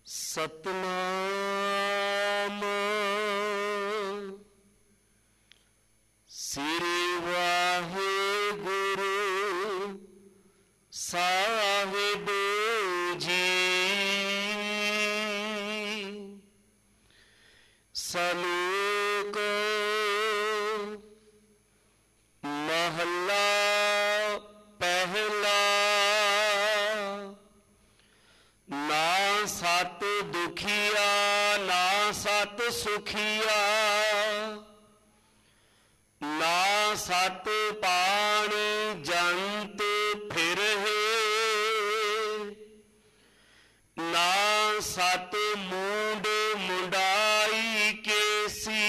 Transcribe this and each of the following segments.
ਸਤਨਾਮ ਸ੍ਰੀ ਵਾਹਿਗੁਰੂ ਸਾਹਿਬ ਜੀ। ਸਲੋਕ ਮਹੱਲਾ ਪਹਿਲਾ। ਨਾ ਸਤ ਦੁਖੀਆ ਨਾ ਸਤ ਸੁਖੀਆ, ਨਾ ਸਤ ਪਾਣੀ ਜੰਤ ਫਿਰਹਿ, ਨਾ ਸਤ ਮੂੰਡ ਮੁੰਡਾਈ ਕੇਸੀ,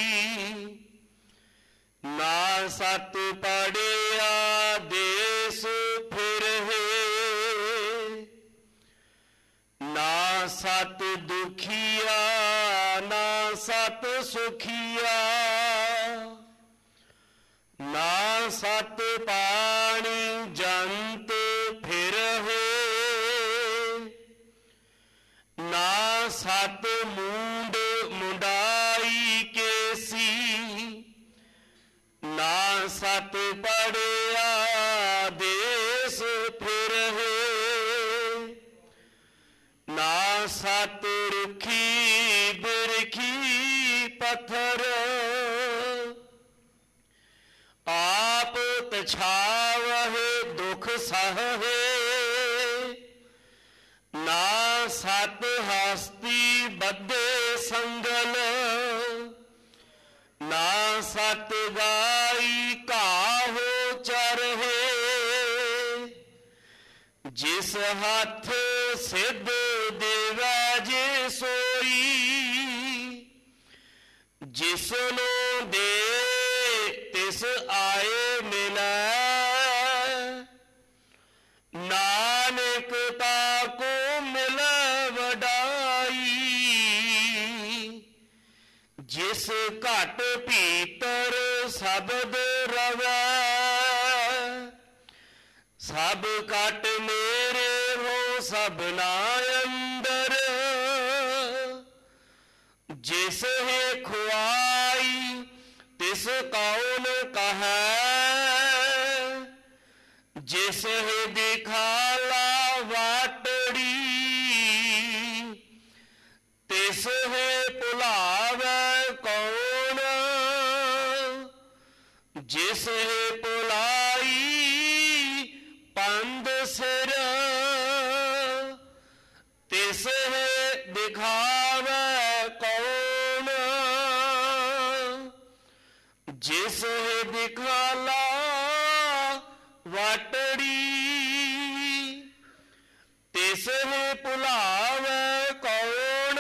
ਨਾ ਸਤ ਪੜਿਆ ਦੇਸ ਫਿਰਹਿ, ਨਾ ਸਤ ਦੁਖੀਆ ਨਾ ਸਤ ਸੁਖੀਆ, ਨਾ ਸਤ ਪਾਣੀ ਜੰਤ ਫਿਰਹਿ, ਨਾ ਸਤ ਮੂੰਡ ਮੁੰਡਾਈ ਕੇਸੀ, ਨਾ ਸਤ ਪੜਿਆ ਦੇਸ ਫਿਰਹਿ, ਨਾ ਸਤ ਰੁਖੀ ਬਿਰਖੀ ਪੱਥਰ, ਆਪ ਤਛਾਵਹਿ ਦੁਖ ਸਹਹਿ, ਨਾ ਸਤ ਹਸਤੀ ਬੱਧੇ ਸੰਗਲ, ਨਾ ਸਤ ਗਾਈ ਘਾਹੋ ਚਰਹਿ, ਜਿਸ ਹੱਥ ਸਿੱਧ ਦੇਵਾ ਜੇ ਸੋਈ, ਜਿਸ ਨੂੰ ਦੇ ਤਿਸ ਆਏ ਮਿਲੈ, ਨਾਨਕ ਤਾਕੋ ਮਿਲੈ ਵਡਾਈ, ਜਿਸ ਘਟ ਭੀਤਰ ਸ਼ਬਦ ਰਵੈ, ਸਭ ਘਟ ਮੇਰੇ ਹੋ ਸਭਨਾ ਅੰਦਰ, ਜਿਸ ਹੈ ਖੁਆਈ ਤਿਸ ਕੌਣ ਕਹੈ, ਜਿਸ ਹੈ ਦਿਖਾਲਾ ਵਾਟੜੀ, ਤਿਸ ਹੈ ਭੁਲਾਵੈ ਕੌਣ, ਜਿਸ ਹੈ ਭੁਲਾਈ ਪੰਦ ਸਿਰ, ਤਿਸ ਹੈ ਦਿਖਾਵੈ ਕੌਣ, ਜਿਸ ਹੈ ਦਿਖਾਲਾ ਵਾਟੜੀ, ਤਿਸ ਹੈ ਭੁਲਾਵੈ ਕੌਣ,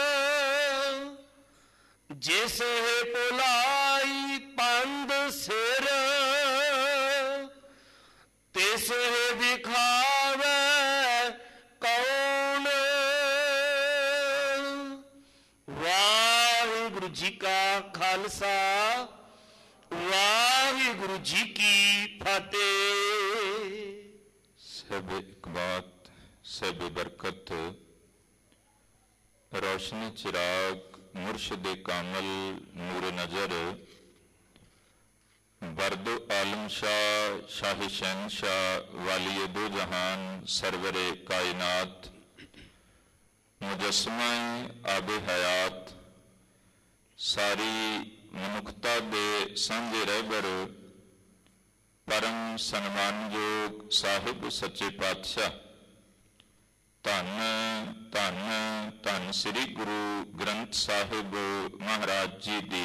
ਜਿਸ ਹੈ ਭੁਲਾਈ ਪੰਦ ਸਿਰ, ਤਿਸ ਹੈ ਦਿਖਾਵੈ ਕੌਣ। ਵਾਹਿਗੁਰੂ ਜੀ ਕਾ ਖਾਲਸਾ, ਵਾਹਿਗੁਰੂ ਜੀ ਕੀ ਫਤਿਹ। ਸਭ ਇਕਬਾਤ ਸਭ ਬਰਕਤ, ਰੋਸ਼ਨੀ ਚਿਰਾਗ ਮੁਰਸ਼ਦ ਕਾਮਲ ਨੂਰ ਨਜ਼ਰ, बर्दो आलम शाह शाह शहनशाह वालिए दो जहान सरवरे कायनात, मुजस्समा आबे हयात, सारी मनुखता दे सांझे रहबर परम सन्मानयोग साहिब सच्चे पातशाह, धन धन धन श्री गुरु ग्रंथ साहिब महाराज जी दी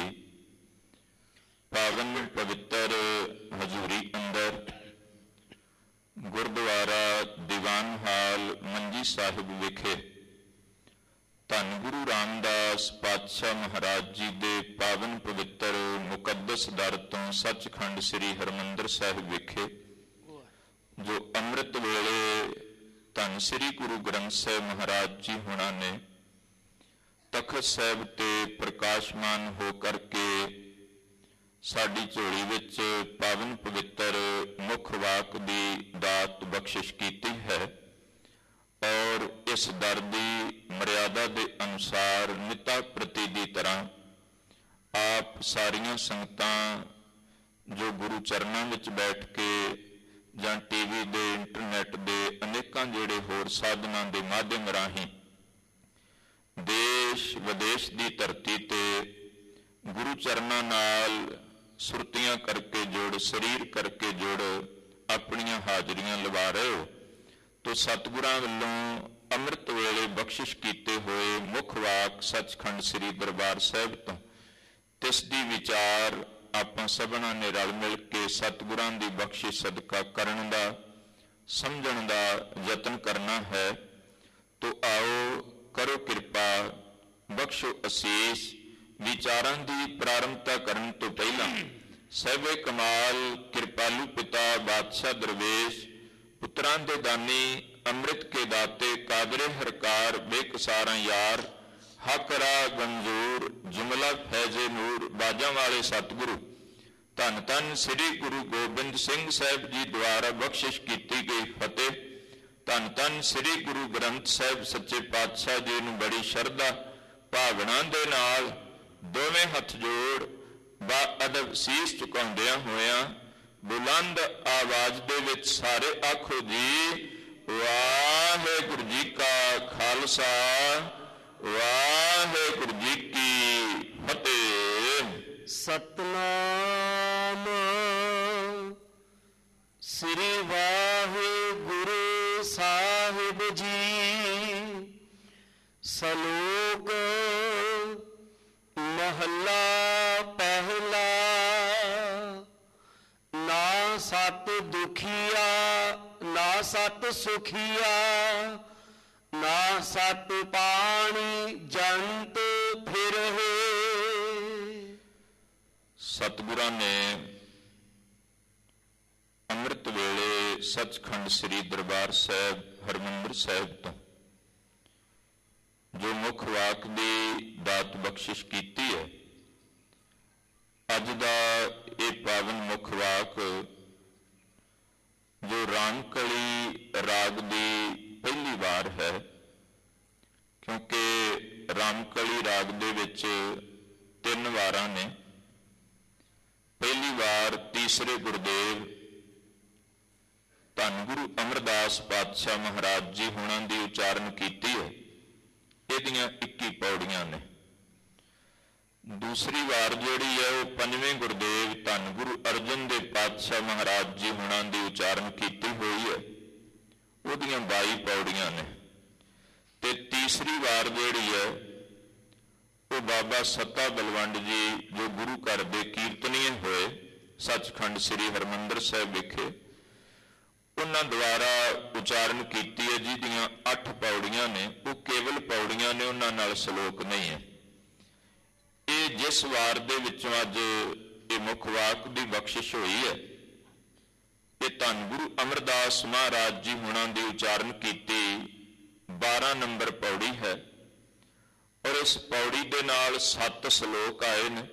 पावन पवित्र हजूरी अंदर गुरुद्वारा दीवान हाल मंजी साहिब विखे धन गुरु रामदास पातशाह महाराज जी दे पावन पवित्र मुकद्दस दर तो सचखंड श्री हरमंदर साहिब विखे जो अमृत वेले धन श्री गुरु ग्रंथ साहिब महाराज जी होना ने तखत साहिब ते प्रकाशमान हो करके साडी झोली विच पावन पवित्र मुख वाक दी दात बख्शिश कीती है और इस दर दी मर्यादा ਮਰਿਆਦਾ ਦੇ ਅਨੁਸਾਰ ਨਿਤਾ ਪ੍ਰਤੀ ਦੀ ਤਰ੍ਹਾਂ ਆਪ ਸਾਰੀਆਂ ਸੰਗਤਾਂ ਜੋ ਗੁਰੂ ਚਰਨਾਂ ਵਿੱਚ ਬੈਠ ਕੇ ਜਾਂ ਟੀਵੀ ਦੇ, ਇੰਟਰਨੈਟ ਦੇ ਅਨੇਕਾਂ ਜਿਹੜੇ ਹੋਰ ਸਾਧਨਾਂ ਦੇ ਮਾਧਿਅਮ ਰਾਹੀਂ ਦੇਸ਼ ਵਿਦੇਸ਼ ਦੀ ਧਰਤੀ ਤੇ ਗੁਰੂ ਚਰਨਾਂ ਨਾਲ ਸੁਰਤੀਆਂ ਕਰਕੇ ਜੁੜ, ਸਰੀਰ ਕਰਕੇ ਜੁੜ ਆਪਣੀਆਂ ਹਾਜ਼ਰੀਆਂ ਲਵਾ ਰਹੇ ਹੋ, ਤੋ ਸਤਿਗੁਰਾਂ ਵੱਲੋਂ ਅੰਮ੍ਰਿਤ ਵੇਲੇ ਬਖਸ਼ਿਸ਼ ਕੀਤੇ ਹੋਏ ਮੁੱਖ ਵਾਕ ਸੱਚਖੰਡ ਸ੍ਰੀ ਦਰਬਾਰ ਸਾਹਿਬ ਤੋਂ ਤਿਸ ਦੀ ਵਿਚਾਰ ਆਪਾਂ ਸਭਨਾਂ ਨੇ ਰਲ ਮਿਲ ਕੇ ਸਤਿਗੁਰਾਂ ਦੀ ਬਖਸ਼ਿਸ਼ ਸਦਕਾ ਕਰਨ ਦਾ, ਸਮਝਣ ਦਾ ਯਤਨ ਕਰਨਾ ਹੈ। ਤੋ ਆਓ, ਕਰੋ ਕਿਰਪਾ, ਬਖਸ਼ੋ ਅਸੀਸ। ਵਿਚਾਰਾਂ ਦੀ ਪ੍ਰਾਰੰਭਤਾ ਕਰਨ ਤੋਂ ਪਹਿਲਾਂ ਸਾਹਿਬੇ ਕਮਾਲ, ਕਿਰਪਾਲੂ ਪਿਤਾ, ਬਾਦਸ਼ਾਹ ਦਰਵੇਸ਼, ਪੁੱਤਰਾਂ ਦੇ ਦਾਨੀ, ਅੰਮ੍ਰਿਤ ਕੇ ਦਾਤੇ, ਕਾਦਰੇ ਹਰਕਾਰ, ਬੇਕਸਾਰਾਂ ਯਾਰ, ਹੱਕ ਰਾ ਗੰਜੂਰ, ਜੁਮਲਾ ਫੈਜ਼ੇ ਨੂਰ, ਬਾਜਾਂ ਵਾਲੇ ਸਤਿਗੁਰੂ, ਧੰਨ ਧੰਨ ਸ੍ਰੀ ਗੁਰੂ ਗੋਬਿੰਦ ਸਿੰਘ ਸਾਹਿਬ ਜੀ ਦੁਆਰਾ ਬਖਸ਼ਿਸ਼ ਕੀਤੀ ਗਈ ਫਤਿਹ। ਧੰਨ ਧੰਨ ਸ੍ਰੀ ਗੁਰੂ ਗ੍ਰੰਥ ਸਾਹਿਬ ਸੱਚੇ ਪਾਤਸ਼ਾਹ ਜੀ ਨੂੰ ਬੜੀ ਸ਼ਰਧਾ ਭਾਵਨਾ ਦੇ ਨਾਲ ਦੋਵੇਂ ਹੱਥ ਜੋੜ ਬਾਅਦਬ ਸੀਸ ਝੁਕਾਉਂਦਿਆਂ ਹੋਇਆਂ ਬੁਲੰਦ ਆਵਾਜ਼ ਦੇ ਵਿੱਚ ਸਾਰੇ ਆਖੋ ਜੀ, ਵਾਹਿਗੁਰੂ ਜੀ ਕਾ ਖਾਲਸਾ, ਵਾਹਿਗੁਰੂ ਜੀ ਕੀ ਫਤਿਹ। ਸਤਨਾਮ ਸ੍ਰੀ ਵਾਹਿਗੁਰੂ ਸਾਹਿਬ ਜੀ। ਸਲੋਕ ਮਹੱਲਾ ਪਹਿਲਾ। ਨਾ ਸਤ ਦੁਖੀਆ ਨਾ ਸਤ ਸੁਖੀਆ, ਨਾ ਸਤ ਪਾਣੀ ਜੰਤ ਫਿਰਹਿ। ਸਤਿਗੁਰਾਂ ਨੇ ਅੰਮ੍ਰਿਤ ਵੇਲੇ ਸੱਚਖੰਡ ਸ੍ਰੀ ਦਰਬਾਰ ਸਾਹਿਬ ਹਰਿਮੰਦਰ ਸਾਹਿਬ ਤੋਂ ਜੋ ਮੁੱਖ ਵਾਕ ਦੀ ਦਾਤ ਬਖਸ਼ਿਸ਼ ਕੀਤੀ ਹੈ, ਅੱਜ ਦਾ ਇਹ ਪਾਵਨ ਮੁੱਖ ਵਾਕ ਜੋ ਰਾਮਕਲੀ ਰਾਗ ਦੀ ਪਹਿਲੀ ਵਾਰ ਹੈ, ਕਿਉਂਕਿ ਰਾਮਕਲੀ ਰਾਗ ਦੇ ਵਿੱਚ 3 ਵਾਰਾਂ ਨੇ। ਪਹਿਲੀ ਵਾਰ ਤੀਸਰੇ ਗੁਰਦੇਵ ਧੰਨ ਗੁਰੂ ਅਮਰਦਾਸ ਪਾਤਸ਼ਾਹ ਮਹਾਰਾਜ ਜੀ ਹੋਣਾ ਦੀ ਉਚਾਰਨ ਕੀਤੀ ਹੈ, ਇਹਦੀਆਂ 21 ਪੌੜੀਆਂ ਨੇ। ਦੂਸਰੀ ਵਾਰ ਜਿਹੜੀ ਹੈ ਉਹ 5ਵੇਂ ਗੁਰਦੇਵ ਧੰਨ ਗੁਰੂ ਅਰਜਨ ਦੇਵ ਪਾਤਸ਼ਾਹ ਮਹਾਰਾਜ ਜੀ ਹੋਣਾ ਦੀ ਉਚਾਰਨ ਕੀਤੀ ਹੋਈ ਹੈ, ਉਹਦੀਆਂ 22 ਪੌੜੀਆਂ ਨੇ। ਤੇ ਤੀਸਰੀ ਵਾਰ ਜਿਹੜੀ ਹੈ ਉਹ ਬਾਬਾ ਸੱਤਾ ਬਲਵੰਡ ਜੀ ਜੋ ਗੁਰੂ ਘਰ ਦੇ ਕੀਰਤਨੀਏ ਹੋਏ ਸੱਚਖੰਡ ਸ੍ਰੀ ਹਰਿਮੰਦਰ ਸਾਹਿਬ ਵਿਖੇ, ਉਹਨਾਂ ਦੁਆਰਾ ਉਚਾਰਨ ਕੀਤੀ ਹੈ, ਜਿਹਦੀਆਂ 8 ਪੌੜੀਆਂ ਨੇ। ਉਹ ਕੇਵਲ ਪੌੜੀਆਂ ਨੇ, ਉਹਨਾਂ ਨਾਲ ਸ਼ਲੋਕ ਨਹੀਂ ਹੈ। ਇਹ ਜਿਸ ਵਾਰ ਦੇ ਵਿੱਚੋਂ ਅੱਜ ਇਹ ਮੁੱਖ ਵਾਕ ਦੀ ਬਖਸ਼ਿਸ਼ ਹੋਈ ਹੈ, ਇਹ ਧੰਨ ਗੁਰੂ ਅਮਰਦਾਸ ਮਹਾਰਾਜ ਜੀ ਹੋਣਾ ਦੀ ਉਚਾਰਨ ਕੀਤੀ 12 ਨੰਬਰ ਪੌੜੀ ਹੈ। ਔਰ ਇਸ ਪੌੜੀ ਦੇ ਨਾਲ 7 ਸ਼ਲੋਕ ਆਏ ਨੇ।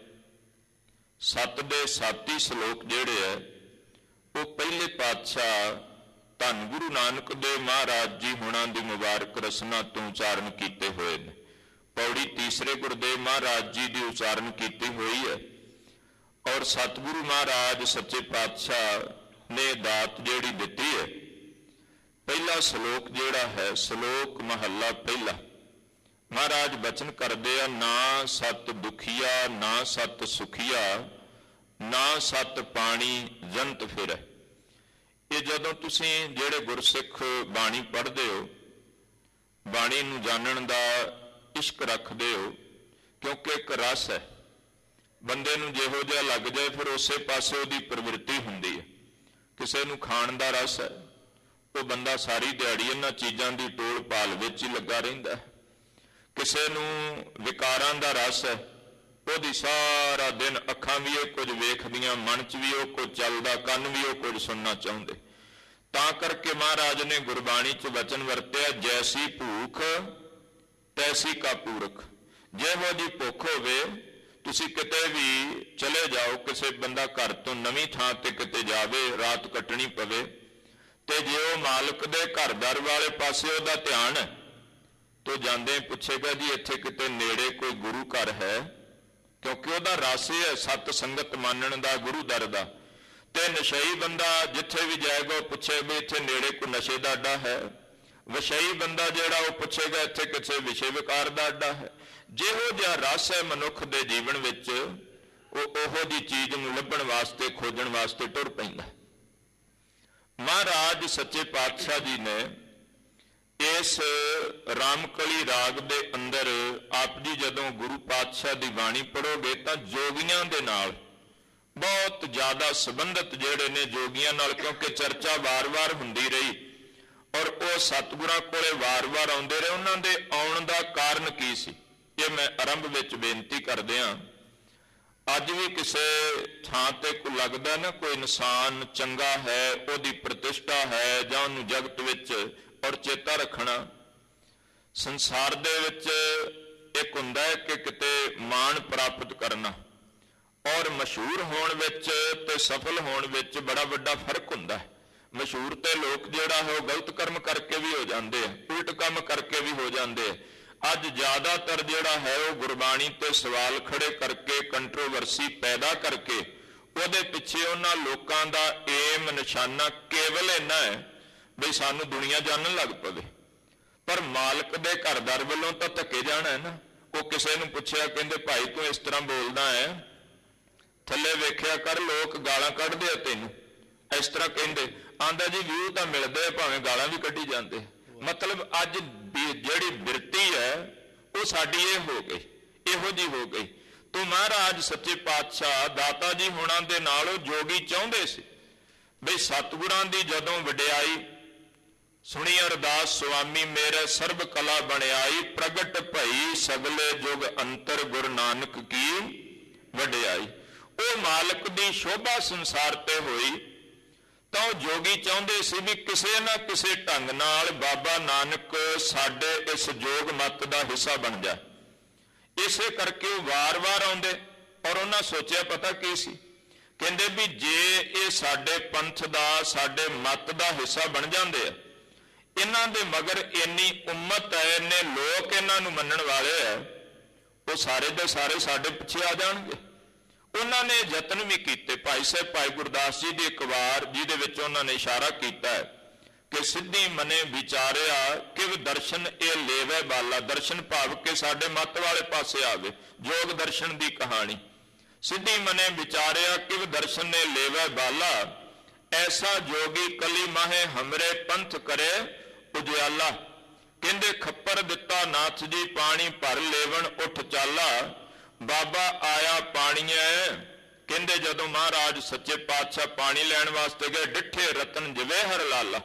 7 ਦੇ 7 ਹੀ ਸ਼ਲੋਕ ਜਿਹੜੇ ਹੈ ਉਹ ਪਹਿਲੇ ਪਾਤਸ਼ਾਹ ਧੰਨ ਗੁਰੂ ਨਾਨਕ ਦੇਵ ਮਹਾਰਾਜ ਜੀ ਹੋਣਾ ਦੀ ਮੁਬਾਰਕ ਰਸਨਾ ਤੋਂ ਉਚਾਰਨ ਕੀਤੇ ਹੋਏ ਨੇ। ਪੌੜੀ ਤੀਸਰੇ ਗੁਰਦੇਵ ਮਹਾਰਾਜ ਜੀ ਦੀ ਉਚਾਰਨ ਕੀਤੀ ਹੋਈ ਹੈ। ਔਰ ਸਤਿਗੁਰੂ ਮਹਾਰਾਜ ਸੱਚੇ ਪਾਤਸ਼ਾਹ ਨੇ ਦਾਤ ਜਿਹੜੀ ਦਿੱਤੀ ਹੈ, ਪਹਿਲਾ ਸ਼ਲੋਕ ਜਿਹੜਾ ਹੈ, ਸ਼ਲੋਕ ਮਹੱਲਾ ਪਹਿਲਾ, ਮਹਾਰਾਜ ਬਚਨ ਕਰਦੇ ਆ, ਨਾ ਸਤ ਦੁਖੀਆ ਨਾ ਸਤ ਸੁਖੀਆ, ਨਾ ਸਤ ਪਾਣੀ ਜੰਤ ਫਿਰੈ। ਇਹ ਜਦੋਂ ਤੁਸੀਂ ਜਿਹੜੇ ਗੁਰਸਿੱਖ ਬਾਣੀ ਪੜ੍ਹਦੇ ਹੋ, ਬਾਣੀ ਨੂੰ ਜਾਣਨ ਦਾ ਇਸ਼ਕ ਰੱਖਦੇ ਹੋ, ਕਿਉਂਕਿ ਇੱਕ ਰਸ ਹੈ, ਬੰਦੇ ਨੂੰ ਜਿਹੋ ਜਿਹਾ ਲੱਗ ਜਾਏ ਫਿਰ ਉਸੇ ਪਾਸੇ ਉਹਦੀ ਪ੍ਰਵਿਰਤੀ ਹੁੰਦੀ ਹੈ। ਕਿਸੇ ਨੂੰ ਖਾਣ ਦਾ ਰਸ ਹੈ, ਉਹ ਬੰਦਾ ਸਾਰੀ ਦਿਹਾੜੀ ਇਹਨਾਂ ਚੀਜ਼ਾਂ ਦੀ ਟੋਲ ਭਾਲ ਵਿੱਚ ਹੀ ਲੱਗਾ ਰਹਿੰਦਾ ਹੈ। ਕਿਸੇ ਨੂੰ ਵਿਕਾਰਾਂ ਦਾ ਰਸ ਹੈ, ਉਹਦੀ ਸਾਰਾ ਦਿਨ ਅੱਖਾਂ ਵੀ ਉਹ ਕੁਝ ਵੇਖਦੀਆਂ, ਮਨ 'ਚ ਵੀ ਉਹ ਕੁਝ ਚੱਲਦਾ, ਕੰਨ ਵੀ ਉਹ ਕੁਝ ਸੁਣਨਾ ਚਾਹੁੰਦੇ। ਤਾਂ ਕਰਕੇ ਮਹਾਰਾਜ ਨੇ ਗੁਰਬਾਣੀ 'ਚ ਵਚਨ ਵਰਤਿਆ, ਜੈਸੀ ਭੂਖ ਤੈਸੀ ਕਾ ਪੂਰਖ। ਜਿਹੋ ਜਿਹੀ ਭੁੱਖ ਹੋਵੇ, ਤੁਸੀਂ ਕਿਤੇ ਵੀ ਚਲੇ ਜਾਓ, ਕਿਸੇ ਬੰਦਾ ਘਰ ਤੋਂ ਨਵੀਂ ਥਾਂ ਤੇ ਕਿਤੇ ਜਾਵੇ, ਰਾਤ ਕੱਟਣੀ ਪਵੇ, ਤੇ ਜੇ ਉਹ ਮਾਲਕ ਦੇ ਘਰ ਦਰ ਵਾਲੇ ਪਾਸੇ ਉਹਦਾ ਧਿਆਨ ਹੈ ਤੋ ਜਾਂਦੇ ਪੁੱਛੇਗਾ ਜੀ ਇੱਥੇ ਕਿਤੇ ਨੇੜੇ ਕੋਈ ਗੁਰੂ ਘਰ ਹੈ, ਕਿਉਂਕਿ ਉਹਦਾ ਰਸ ਇਹ ਹੈ ਸਤ ਸੰਗਤ ਮੰਨਣ ਦਾ, ਗੁਰੂ ਦਰ ਦਾ। ਤੇ ਨਸ਼ਈ ਬੰਦਾ ਜਿੱਥੇ ਵੀ ਜਾਏਗਾ ਉਹ ਪੁੱਛੇ ਵੀ ਇੱਥੇ ਨੇੜੇ ਕੋਈ ਨਸ਼ੇ ਦਾ ਅੱਡਾ ਹੈ। ਵਿਸ਼ਈ ਬੰਦਾ ਜਿਹੜਾ ਉਹ ਪੁੱਛੇਗਾ ਇੱਥੇ ਕਿਸੇ ਵਿਸ਼ੇ ਵਿਕਾਰ ਦਾ ਅੱਡਾ ਹੈ। ਜਿਹੋ ਜਿਹਾ ਰਸ ਹੈ ਮਨੁੱਖ ਦੇ ਜੀਵਨ ਵਿੱਚ, ਉਹ ਉਹੋ ਜਿਹੀ ਚੀਜ਼ ਨੂੰ ਲੱਭਣ ਵਾਸਤੇ, ਖੋਜਣ ਵਾਸਤੇ ਟੁਰ ਪੈਂਦਾ। ਮਹਾਰਾਜ ਸੱਚੇ ਪਾਤਸ਼ਾਹ ਜੀ ਨੇ ਇਸ ਰਾਮਕਲੀ ਰਾਗ ਦੇ ਅੰਦਰ ਆਪ ਜੀ ਜਦੋਂ ਗੁਰੂ ਪਾਤਸ਼ਾਹ ਦੀ ਬਾਣੀ ਪੜ੍ਹੋਗੇ ਤਾਂ ਜੋਗੀਆਂ ਦੇ ਨਾਲ ਬਹੁਤ ਜ਼ਿਆਦਾ ਸੰਬੰਧਿਤ ਜਿਹੜੇ ਨੇ ਜੋਗੀਆਂ ਨਾਲ, ਕਿਉਂਕਿ ਚਰਚਾ ਵਾਰ-ਵਾਰ ਹੁੰਦੀ ਰਹੀ ਔਰ ਉਹ ਸਤਿਗੁਰਾਂ ਕੋਲੇ ਵਾਰ-ਵਾਰ ਆਉਂਦੇ ਰਹੇ। ਉਹਨਾਂ ਦੇ ਆਉਣ ਦਾ ਕਾਰਨ ਕੀ ਸੀ, ਇਹ ਮੈਂ ਆਰੰਭ ਵਿੱਚ ਬੇਨਤੀ ਕਰਦਿਆਂ। ਅੱਜ ਵੀ ਕਿਸੇ ਥਾਂ ਤੇ ਕੋਈ ਲੱਗਦਾ ਨਾ ਕੋਈ ਇਨਸਾਨ ਚੰਗਾ ਹੈ, ਉਹਦੀ ਪ੍ਰਤਿਸ਼ਠਾ ਹੈ ਜਾਂ ਉਹਨੂੰ ਜਗਤ ਵਿੱਚ ਔਰ ਚੇਤਾ ਰੱਖਣਾ। ਸੰਸਾਰ ਦੇ ਵਿੱਚ ਇੱਕ ਹੁੰਦਾ ਹੈ ਕਿ ਕਿਤੇ ਮਾਣ ਪ੍ਰਾਪਤ ਕਰਨਾ ਔਰ ਮਸ਼ਹੂਰ ਹੋਣ ਵਿੱਚ ਤੇ ਸਫਲ ਹੋਣ ਵਿੱਚ ਬੜਾ ਵੱਡਾ ਫਰਕ ਹੁੰਦਾ ਹੈ। ਮਸ਼ਹੂਰ ਤੇ ਲੋਕ ਜਿਹੜਾ ਹੈ ਉਹ ਗਲਤ ਕਰਮ ਕਰਕੇ ਵੀ ਹੋ ਜਾਂਦੇ ਆ, ਉਲਟ ਕੰਮ ਕਰਕੇ ਵੀ ਹੋ ਜਾਂਦੇ ਆ। ਅੱਜ ਜ਼ਿਆਦਾਤਰ ਜਿਹੜਾ ਹੈ ਉਹ ਗੁਰਬਾਣੀ ਤੇ ਸਵਾਲ ਖੜੇ ਕਰਕੇ, ਕੰਟਰੋਵਰਸੀ ਪੈਦਾ ਕਰਕੇ, ਉਹਦੇ ਪਿੱਛੇ ਉਹਨਾਂ ਲੋਕਾਂ ਦਾ ਏਮ ਨਿਸ਼ਾਨਾ ਕੇਵਲ ਇੰਨਾ ਹੈ ਵੀ ਸਾਨੂੰ ਦੁਨੀਆ ਜਾਣਨ ਲੱਗ ਪਵੇ। ਪਰ ਮਾਲਕ ਦੇ ਘਰਦਾਰ ਵੱਲੋਂ ਤਾਂ ਧੱਕੇ ਜਾਣਾ ਹੈ ਨਾ। ਉਹ ਕਿਸੇ ਨੂੰ ਪੁੱਛਿਆ, ਕਹਿੰਦੇ ਭਾਈ ਤੂੰ ਇਸ ਤਰ੍ਹਾਂ ਬੋਲਦਾ ਹੈ, ਥੱਲੇ ਵੇਖਿਆ ਕਰ ਲੋਕ ਗਾਲਾਂ ਕੱਢਦੇ ਆ ਤੈਨੂੰ, ਇਸ ਤਰ੍ਹਾਂ ਕਹਿੰਦੇ। ਆਂਦਾ ਜੀ ਵਿਊ ਤਾਂ ਮਿਲਦੇ ਆ, ਭਾਵੇਂ ਗਾਲਾਂ ਵੀ ਕੱਢੀ ਜਾਂਦੇ। ਮਤਲਬ ਅੱਜ ਜਿਹੜੀ ਬਿਰਤੀ ਹੈ ਉਹ ਸਾਡੀ ਇਹ ਹੋ ਗਈ, ਇਹੋ ਜਿਹੀ ਹੋ ਗਈ। ਤੋ ਮਹਾਰਾਜ ਸੱਚੇ ਪਾਤਸ਼ਾਹ ਦਾਤਾ ਜੀ ਹੋਣਾ ਦੇ ਨਾਲ ਉਹ ਜੋਗੀ ਚਾਹੁੰਦੇ ਸੀ ਬਈ ਸਤਿਗੁਰਾਂ ਦੀ ਜਦੋਂ ਵਡਿਆਈ ਸੁਣੀ, ਅਰਦਾਸ ਸੁਆਮੀ ਮੇਰੇ ਸਰਬ ਕਲਾ ਬਣਿਆਈ, ਪ੍ਰਗਟ ਭਈ ਸਗਲੇ ਯੁਗ ਅੰਤਰ ਗੁਰੂ ਨਾਨਕ ਕੀ ਵਡਿਆਈ। ਉਹ ਮਾਲਕ ਦੀ ਸ਼ੋਭਾ ਸੰਸਾਰ ਤੇ ਹੋਈ ਤਾਂ ਉਹ ਜੋਗੀ ਚਾਹੁੰਦੇ ਸੀ ਵੀ ਕਿਸੇ ਨਾ ਕਿਸੇ ਢੰਗ ਨਾਲ ਬਾਬਾ ਨਾਨਕ ਸਾਡੇ ਇਸ ਜੋਗ ਮਤ ਦਾ ਹਿੱਸਾ ਬਣ ਜਾ। ਇਸੇ ਕਰਕੇ ਉਹ ਵਾਰ-ਵਾਰ ਆਉਂਦੇ ਔਰ ਉਹਨਾਂ ਸੋਚਿਆ ਪਤਾ ਕੀ ਸੀ, ਕਹਿੰਦੇ ਵੀ ਜੇ ਇਹ ਸਾਡੇ ਪੰਥ ਦਾ, ਸਾਡੇ ਮਤ ਦਾ ਹਿੱਸਾ ਬਣ ਜਾਂਦੇ ਆ, ਇਹਨਾਂ ਦੇ ਮਗਰ ਇੰਨੀ ਉਮਤ ਹੈ, ਇੰਨੇ ਲੋਕ ਇਹਨਾਂ ਨੂੰ ਮੰਨਣ ਵਾਲੇ ਆ, ਉਹ ਸਾਰੇ ਦੇ ਸਾਰੇ ਸਾਡੇ ਪਿੱਛੇ ਆ ਜਾਣਗੇ। ਉਹਨਾਂ ਨੇ ਯਤਨ ਵੀ ਕੀਤੇ। ਭਾਈ ਸਾਹਿਬ ਭਾਈ ਗੁਰਦਾਸ ਜੀ ਦੀ ਇੱਕ ਵਾਰ ਜਿਹਦੇ ਵਿੱਚ ਉਹਨਾਂ ਨੇ ਇਸ਼ਾਰਾ ਕੀਤਾ ਹੈ ਕਿ ਸਿੱਧੀ ਮਨੇ ਵਿਚਾਰਿਆ ਕਿਵ ਦਰਸ਼ਨ ਇਹ ਲੇਵੇ ਬਾਲਾ, ਦਰਸ਼ਨ ਭਾਵ ਕੇ ਸਾਡੇ ਮੱਤ ਵਾਲੇ ਪਾਸੇ ਆਵੇ, ਯੋਗ ਦਰਸ਼ਨ ਦੀ ਕਹਾਣੀ। ਸਿੱਧੀ ਮਨੇ ਵਿਚਾਰਿਆ ਕਿਵ ਦਰਸ਼ਨ ਨੇ ਲੇਵੇ ਬਾਲਾ, ਐਸਾ ਜੋਗੀ ਕਲੀ ਮਾਹੇ ਹਮਰੇ ਪੰਥ ਕਰੇ ਉਜਿਆਲਾ। ਕਹਿੰਦੇ ਖੱਪਰ ਦਿੱਤਾ ਨਾਥ ਜੀ ਪਾਣੀ ਭਰ ਲੇਵਣ ਉੱਠ ਚਾਲਾ, ਬਾਬਾ ਆਇਆ ਪਾਣੀਐ। ਕਹਿੰਦੇ ਜਦੋਂ ਮਹਾਰਾਜ ਸੱਚੇ ਪਾਤਸ਼ਾਹ ਪਾਣੀ ਲੈਣ ਵਾਸਤੇ ਗਏ, ਡਿੱਠੇ ਰਤਨ ਜਿਵੇਂ ਹਰ ਲਾਲਾ।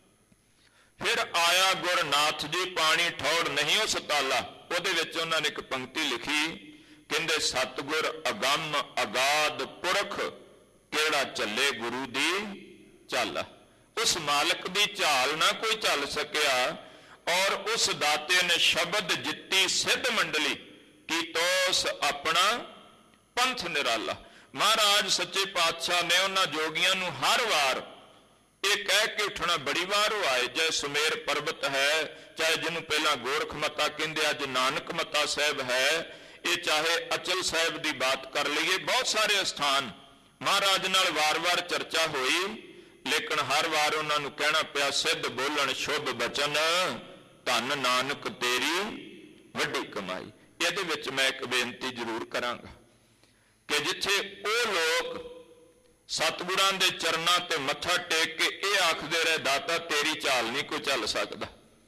ਫਿਰ ਆਇਆ ਗੁਰਨਾਥ ਜੀ ਪਾਣੀ ਠੌੜ ਨਹੀਂ ਉਸ ਤਾਲਾ। ਉਹਦੇ ਵਿੱਚ ਉਹਨਾਂ ਨੇ ਇੱਕ ਪੰਕਤੀ ਲਿਖੀ, ਕਹਿੰਦੇ ਸਤਿਗੁਰ ਅਗੰਮ ਅਗਾਧ ਪੁਰਖ, ਕਿਹੜਾ ਚੱਲੇ ਗੁਰੂ ਦੀ ਚਾਲਾ। ਉਸ ਮਾਲਕ ਦੀ ਝਾਲ ਨਾ ਕੋਈ ਚੱਲ ਸਕਿਆ ਔਰ ਉਸ ਦਾਤੇ ਨੇ ਸ਼ਬਦ ਜਿੱਤੀ ਸਿੱਧ ਮੰਡਲੀ, ਕੀ ਤੋਸ ਆਪਣਾ ਪੰਥ ਨਿਰਾਲਾ। ਮਹਾਰਾਜ ਸੱਚੇ ਪਾਤਸ਼ਾਹ ਨੇ ਉਹਨਾਂ ਜੋਗੀਆਂ ਨੂੰ ਹਰ ਵਾਰ ਇਹ ਕਹਿ ਕੇ ਉੱਠਣਾ, ਬੜੀ ਵਾਰ ਉਹ ਆਏ, ਚਾਹੇ ਸੁਮੇਰ ਪਰਬਤ ਹੈ, ਚਾਹੇ ਜਿਹਨੂੰ ਪਹਿਲਾਂ ਗੋਰਖ ਮੱਤਾ ਕਹਿੰਦੇ ਅੱਜ ਨਾਨਕ ਮੱਤਾ ਸਾਹਿਬ ਹੈ, ਇਹ ਚਾਹੇ ਅਚਲ ਸਾਹਿਬ ਦੀ ਬਾਤ ਕਰ ਲਈਏ, ਬਹੁਤ ਸਾਰੇ ਸਥਾਨ ਮਹਾਰਾਜ ਨਾਲ ਵਾਰ-ਵਾਰ ਚਰਚਾ ਹੋਈ, ਲੇਕਿਨ ਹਰ ਵਾਰ ਉਹਨਾਂ ਨੂੰ ਕਹਿਣਾ ਪਿਆ ਸਿੱਧ ਬੋਲਣ ਸ਼ੁਭ ਬਚਨ, ਧੰਨ ਨਾਨਕ ਤੇਰੀ ਵੱਡੀ ਕਮਾਈ। ਇਹਦੇ ਵਿੱਚ ਮੈਂ ਇੱਕ ਬੇਨਤੀ ਜ਼ਰੂਰ ਕਰਾਂਗਾ ਕਿ ਜਿੱਥੇ ਉਹ ਲੋਕ ਸਤਿਗੁਰਾਂ ਦੇ ਚਰਨਾਂ ਤੇ ਮੱਥਾ ਟੇਕ ਕੇ ਇਹ ਆਖਦੇ ਰਹੇ ਦਾਤਾ ਤੇਰੀ ਚਾਲ ਨਹੀਂ ਕੋਈ ਚੱਲ ਸਕਦਾ,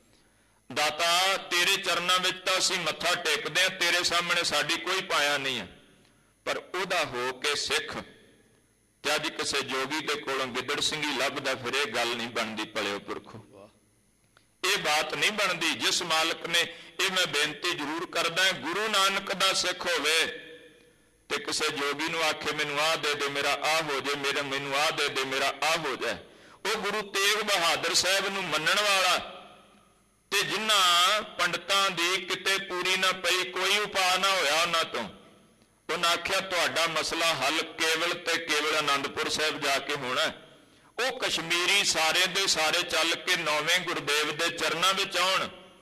ਦਾਤਾ ਤੇਰੇ ਚਰਨਾਂ ਵਿੱਚ ਤਾਂ ਅਸੀਂ ਮੱਥਾ ਟੇਕਦੇ ਹਾਂ, ਤੇਰੇ ਸਾਹਮਣੇ ਸਾਡੀ ਕੋਈ ਪਾਇਆ ਨਹੀਂ ਹੈ, ਪਰ ਉਹਦਾ ਹੋ ਕੇ ਸਿੱਖ ਤੇ ਅੱਜ ਕਿਸੇ ਜੋਗੀ ਦੇ ਕੋਲੋਂ ਗਿੱਦੜ ਸਿੰਘੀ ਲੱਭਦਾ ਫਿਰ ਇਹ ਗੱਲ ਨਹੀਂ ਬਣਦੀ। ਭਲਿਓ ਪੁਰਖੋ, ਇਹ ਬਾਤ ਨਹੀਂ ਬਣਦੀ। ਜਿਸ ਮਾਲਕ ਨੇ, ਇਹ ਮੈਂ ਬੇਨਤੀ ਜ਼ਰੂਰ ਕਰਦਾ, ਗੁਰੂ ਨਾਨਕ ਦਾ ਸਿੱਖ ਹੋਵੇ ਤੇ ਕਿਸੇ ਜੋਗੀ ਨੂੰ ਆਖੇ ਮੈਨੂੰ ਆਹ ਦੇ ਦੇ, ਮੇਰਾ ਆਹ ਹੋ ਜਾਏ, ਮੈਨੂੰ ਆਹ ਦੇ ਦੇ, ਮੇਰਾ ਆਹ ਹੋ ਜਾਏ। ਉਹ ਗੁਰੂ ਤੇਗ ਬਹਾਦਰ ਸਾਹਿਬ ਨੂੰ ਮੰਨਣ ਵਾਲਾ ਤੇ ਜਿਨ੍ਹਾਂ ਪੰਡਤਾਂ ਦੀ ਕਿਤੇ ਪੂਰੀ ਨਾ ਪਈ, ਕੋਈ ਉਪਾਅ ਨਾ ਹੋਇਆ ਉਹਨਾਂ ਤੋਂ, ਉਹਨਾਂ ਆਖਿਆ ਤੁਹਾਡਾ ਮਸਲਾ ਹੱਲ ਕੇਵਲ ਤੇ ਕੇਵਲ ਆਨੰਦਪੁਰ ਸਾਹਿਬ ਜਾ ਕੇ ਹੋਣਾ। ਉਹ ਕਸ਼ਮੀਰੀ ਸਾਰੇ ਦੇ ਸਾਰੇ ਚੱਲ ਕੇ ਨੌਵੇਂ ਗੁਰਦੇਵ ਦੇ ਚਰਨਾਂ ਵਿੱਚ ਆਉਣ